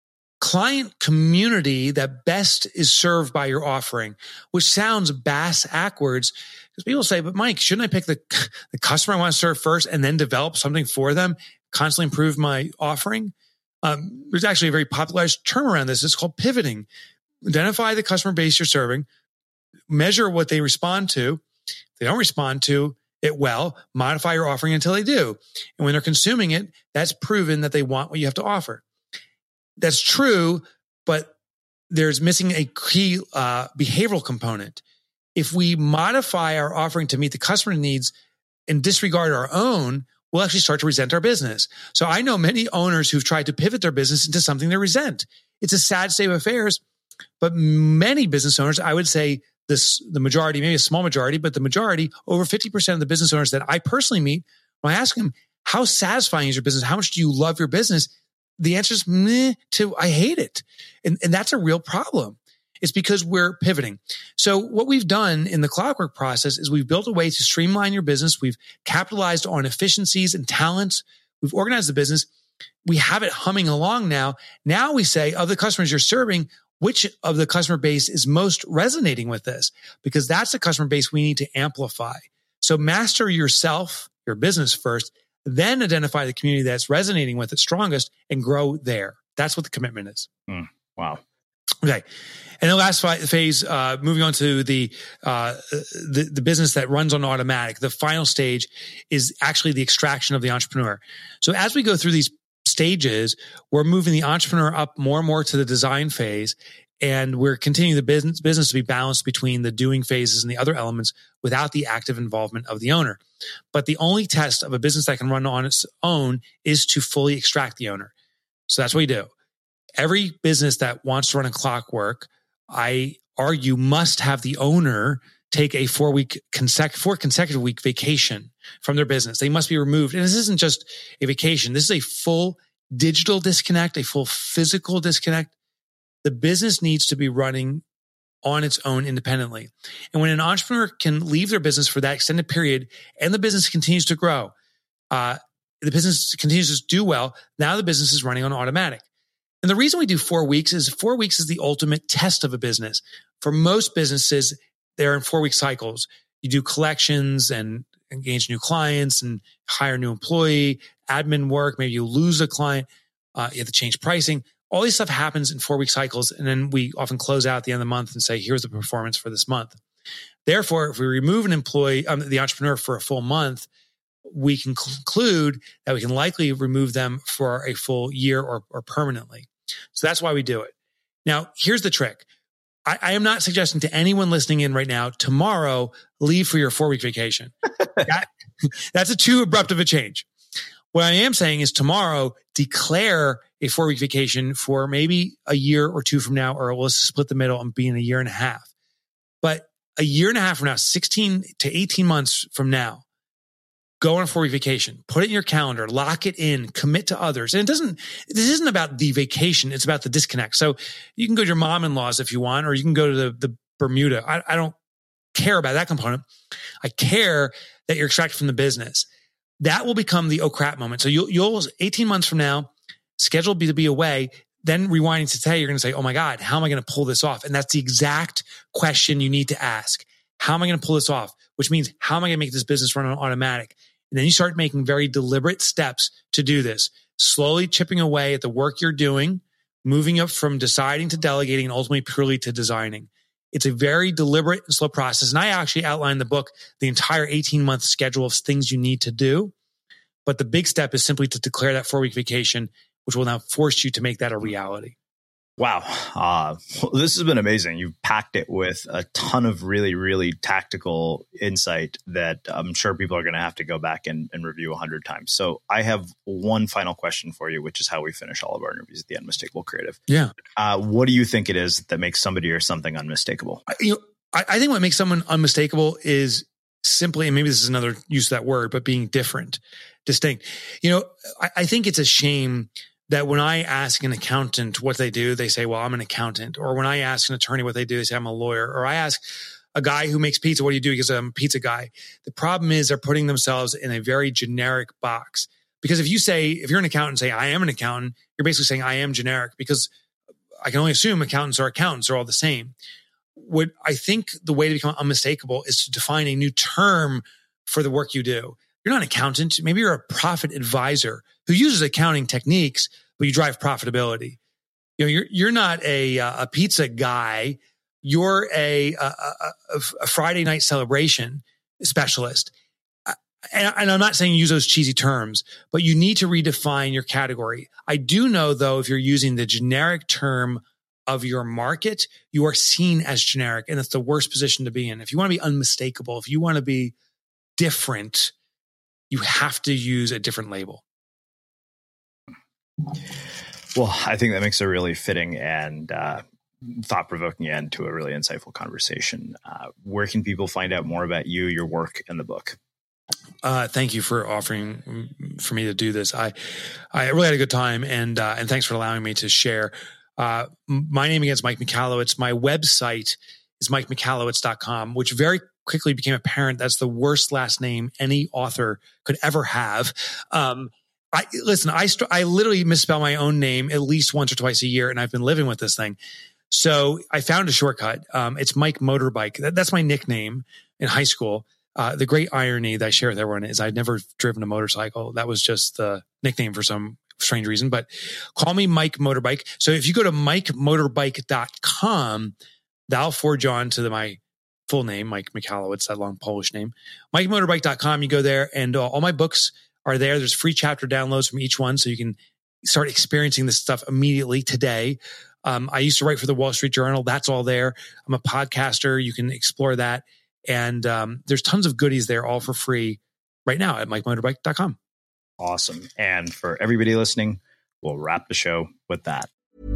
client community that best is served by your offering? Which sounds bass backwards, because people say, but Mike, shouldn't I pick the, the customer I want to serve first and then develop something for them, constantly improve my offering? Um, there's actually a very popularized term around this. It's called pivoting. Identify the customer base you're serving, measure what they respond to. If they don't respond to it well, modify your offering until they do. And when they're consuming it, that's proven that they want what you have to offer. That's true, but there's missing a key uh, behavioral component. If we modify our offering to meet the customer needs and disregard our own, we'll actually start to resent our business. So I know many owners who've tried to pivot their business into something they resent. It's a sad state of affairs, but many business owners, I would say this, the majority, maybe a small majority, but the majority, over fifty percent of the business owners that I personally meet, when I ask them, how satisfying is your business? How much do you love your business? The answer is meh to I hate it. And, and that's a real problem. It's because we're pivoting. So what we've done in the Clockwork process is we've built a way to streamline your business. We've capitalized on efficiencies and talents. We've organized the business. We have it humming along now. Now we say, of the customers you're serving, which of the customer base is most resonating with this? Because that's the customer base we need to amplify. So master yourself, your business first, then identify the community that's resonating with it strongest and grow there. That's what the commitment is. Mm, wow. Okay. And the last phase, uh, moving on to the, uh, the, the business that runs on automatic. The final stage is actually the extraction of the entrepreneur. So as we go through these stages, we're moving the entrepreneur up more and more to the design phase. And we're continuing the business, business to be balanced between the doing phases and the other elements without the active involvement of the owner. But the only test of a business that can run on its own is to fully extract the owner. So that's what we do. Every business that wants to run a Clockwork, I argue, must have the owner take a four week consec- four consecutive week vacation from their business. They must be removed. And this isn't just a vacation. This is a full digital disconnect, a full physical disconnect. The business needs to be running on its own independently. And when an entrepreneur can leave their business for that extended period and the business continues to grow, uh, the business continues to do well, now the business is running on automatic. And the reason we do four weeks is four weeks is the ultimate test of a business. For most businesses, they're in four-week cycles. You do collections and engage new clients and hire a new employee, admin work. Maybe you lose a client. Uh, you have to change pricing. All this stuff happens in four-week cycles. And then we often close out at the end of the month and say, here's the performance for this month. Therefore, if we remove an employee, um, the entrepreneur for a full month, we can conclude that we can likely remove them for a full year or, or permanently. So that's why we do it. Now, here's the trick. I, I am not suggesting to anyone listening in right now, tomorrow, leave for your four-week vacation. that, that's a too abrupt of a change. What I am saying is tomorrow, declare a four-week vacation for maybe a year or two from now, or let's split the middle and be in a year and a half. But a year and a half from now, sixteen to eighteen months from now, go on a four-week vacation, put it in your calendar, lock it in, commit to others. And it doesn't, this isn't about the vacation. It's about the disconnect. So you can go to your mom-in-law's if you want, or you can go to the, the Bermuda. I, I don't care about that component. I care that you're extracted from the business. That will become the oh crap moment. So you'll, you'll eighteen months from now, scheduled be to be away, then rewinding to today, you're going to say, oh my God, how am I going to pull this off? And that's the exact question you need to ask. How am I going to pull this off? Which means, how am I going to make this business run on automatic? And then you start making very deliberate steps to do this, slowly chipping away at the work you're doing, moving up from deciding to delegating and ultimately purely to designing. It's a very deliberate and slow process. And I actually outlined in the book the entire eighteen-month schedule of things you need to do. But the big step is simply to declare that four-week vacation, which will now force you to make that a reality. Wow. Uh, well, this has been amazing. You've packed it with a ton of really, really tactical insight that I'm sure people are going to have to go back and, and review a hundred times. So I have one final question for you, which is how we finish all of our interviews at the Unmistakable Creative. Yeah. Uh, what do you think it is that makes somebody or something unmistakable? I, you know, I, I think what makes someone unmistakable is simply, and maybe this is another use of that word, but being different, distinct. You know, I, I think it's a shame that when I ask an accountant what they do, they say, well, I'm an accountant. Or when I ask an attorney what they do, they say, I'm a lawyer. Or I ask a guy who makes pizza. What do you do? Because I'm a pizza guy. The problem is they're putting themselves in a very generic box. Because if you say, if you're an accountant, say, I am an accountant, you're basically saying I am generic, because I can only assume accountants are accountants, are all the same. What I think the way to become unmistakable is to define a new term for the work you do. You're not an accountant. Maybe you're a profit advisor who uses accounting techniques, but you drive profitability. You know, you're you're not a a pizza guy. You're a a, a, a Friday night celebration specialist. And, and I'm not saying use those cheesy terms, but you need to redefine your category. I do know, though, if you're using the generic term of your market, you are seen as generic, and it's the worst position to be in. If you want to be unmistakable, if you want to be different, you have to use a different label. Well, I think that makes a really fitting and uh, thought-provoking end to a really insightful conversation. Uh, where can people find out more about you, your work, and the book? Uh, thank you for offering for me to do this. I, I really had a good time, and uh, and thanks for allowing me to share. Uh, my name again is Mike Michalowicz. My website is mike michalowicz dot com, which very quickly became apparent that's the worst last name any author could ever have. Um, I listen. I st- I literally misspell my own name at least once or twice a year, and I've been living with this thing. So I found a shortcut. Um, it's Mike Motorbike. That, that's my nickname in high school. Uh, the great irony that I share with everyone is I'd never driven a motorcycle. That was just the nickname for some strange reason, but call me Mike Motorbike. So if you go to mike motorbike dot com, that'll forge on to the, my full name, Mike Michalowicz, that long Polish name. mike motorbike dot com, you go there, and uh, all my books are there. There's free chapter downloads from each one, so you can start experiencing this stuff immediately today. Um, I used to write for the Wall Street Journal. That's all there. I'm a podcaster. You can explore that. And um, there's tons of goodies there, all for free right now at mike motorbike dot com. Awesome. And for everybody listening, we'll wrap the show with that.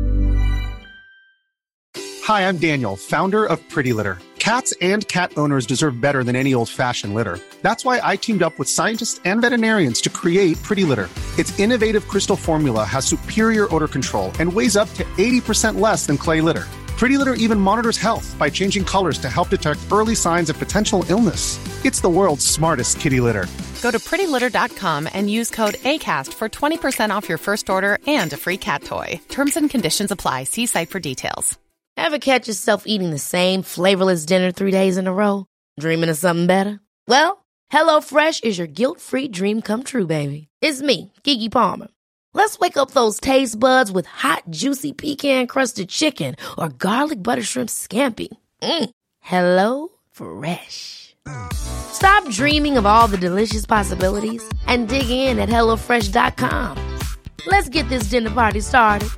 Hi, I'm Daniel, founder of Pretty Litter. Cats and cat owners deserve better than any old-fashioned litter. That's why I teamed up with scientists and veterinarians to create Pretty Litter. Its innovative crystal formula has superior odor control and weighs up to eighty percent less than clay litter. Pretty Litter even monitors health by changing colors to help detect early signs of potential illness. It's the world's smartest kitty litter. Go to pretty litter dot com and use code ACAST for twenty percent off your first order and a free cat toy. Terms and conditions apply. See site for details. Ever catch yourself eating the same flavorless dinner three days in a row? Dreaming of something better? Well, HelloFresh is your guilt-free dream come true, baby. It's me, Keke Palmer. Let's wake up those taste buds with hot, juicy pecan-crusted chicken or garlic butter shrimp scampi. Mm. Hello Fresh. Stop dreaming of all the delicious possibilities and dig in at hello fresh dot com. Let's get this dinner party started.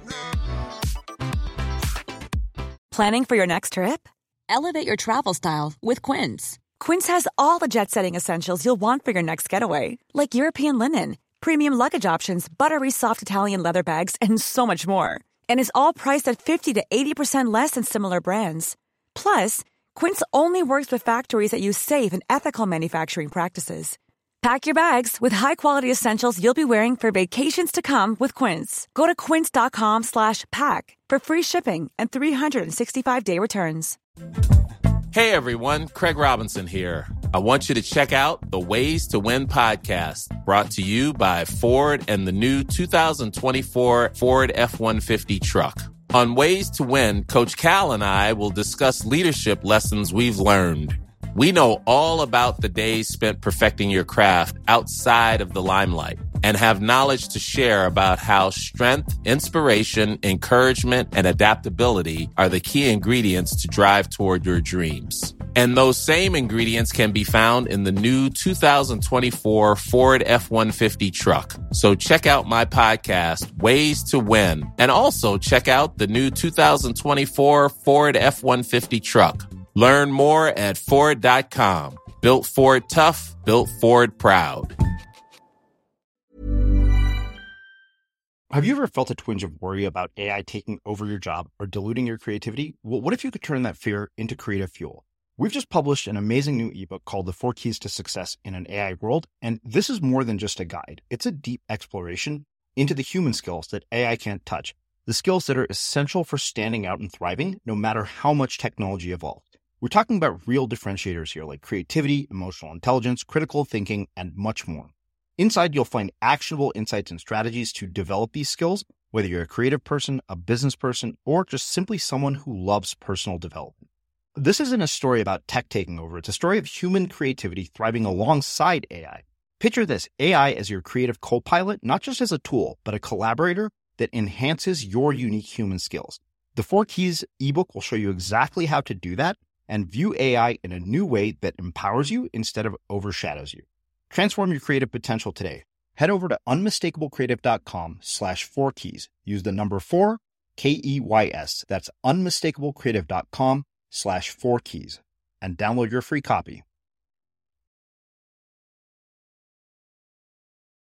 Planning for your next trip? Elevate your travel style with Quince. Quince has all the jet-setting essentials you'll want for your next getaway, like European linen, premium luggage options, buttery soft Italian leather bags, and so much more. And is all priced at fifty to eighty percent less than similar brands. Plus, Quince only works with factories that use safe and ethical manufacturing practices. Pack your bags with high-quality essentials you'll be wearing for vacations to come with Quince. Go to quince dot com slash pack for free shipping and three sixty-five day returns. Hey everyone, Craig Robinson here. I want you to check out the Ways to Win podcast, brought to you by Ford and the new two thousand twenty-four Ford F one fifty truck. On Ways to Win, Coach Cal and I will discuss leadership lessons we've learned. We know all about the days spent perfecting your craft outside of the limelight and have knowledge to share about how strength, inspiration, encouragement, and adaptability are the key ingredients to drive toward your dreams. And those same ingredients can be found in the new two thousand twenty-four Ford F one fifty truck. So check out my podcast, Ways to Win, and also check out the new two thousand twenty-four Ford F one fifty truck. Learn more at Ford dot com. Built Ford tough, built Ford proud. Have you ever felt a twinge of worry about A I taking over your job or diluting your creativity? Well, what if you could turn that fear into creative fuel? We've just published an amazing new ebook called The Four Keys to Success in an A I World, and this is more than just a guide. It's a deep exploration into the human skills that A I can't touch, the skills that are essential for standing out and thriving no matter how much technology evolves. We're talking about real differentiators here like creativity, emotional intelligence, critical thinking, and much more. Inside, you'll find actionable insights and strategies to develop these skills, whether you're a creative person, a business person, or just simply someone who loves personal development. This isn't a story about tech taking over. It's a story of human creativity thriving alongside A I. Picture this, A I as your creative co-pilot, not just as a tool, but a collaborator that enhances your unique human skills. The Four Keys ebook will show you exactly how to do that and view A I in a new way that empowers you instead of overshadows you. Transform your creative potential today. Head over to unmistakablecreative.com slash four keys. Use the number four, K E Y S. That's unmistakablecreative.com slash four keys and download your free copy.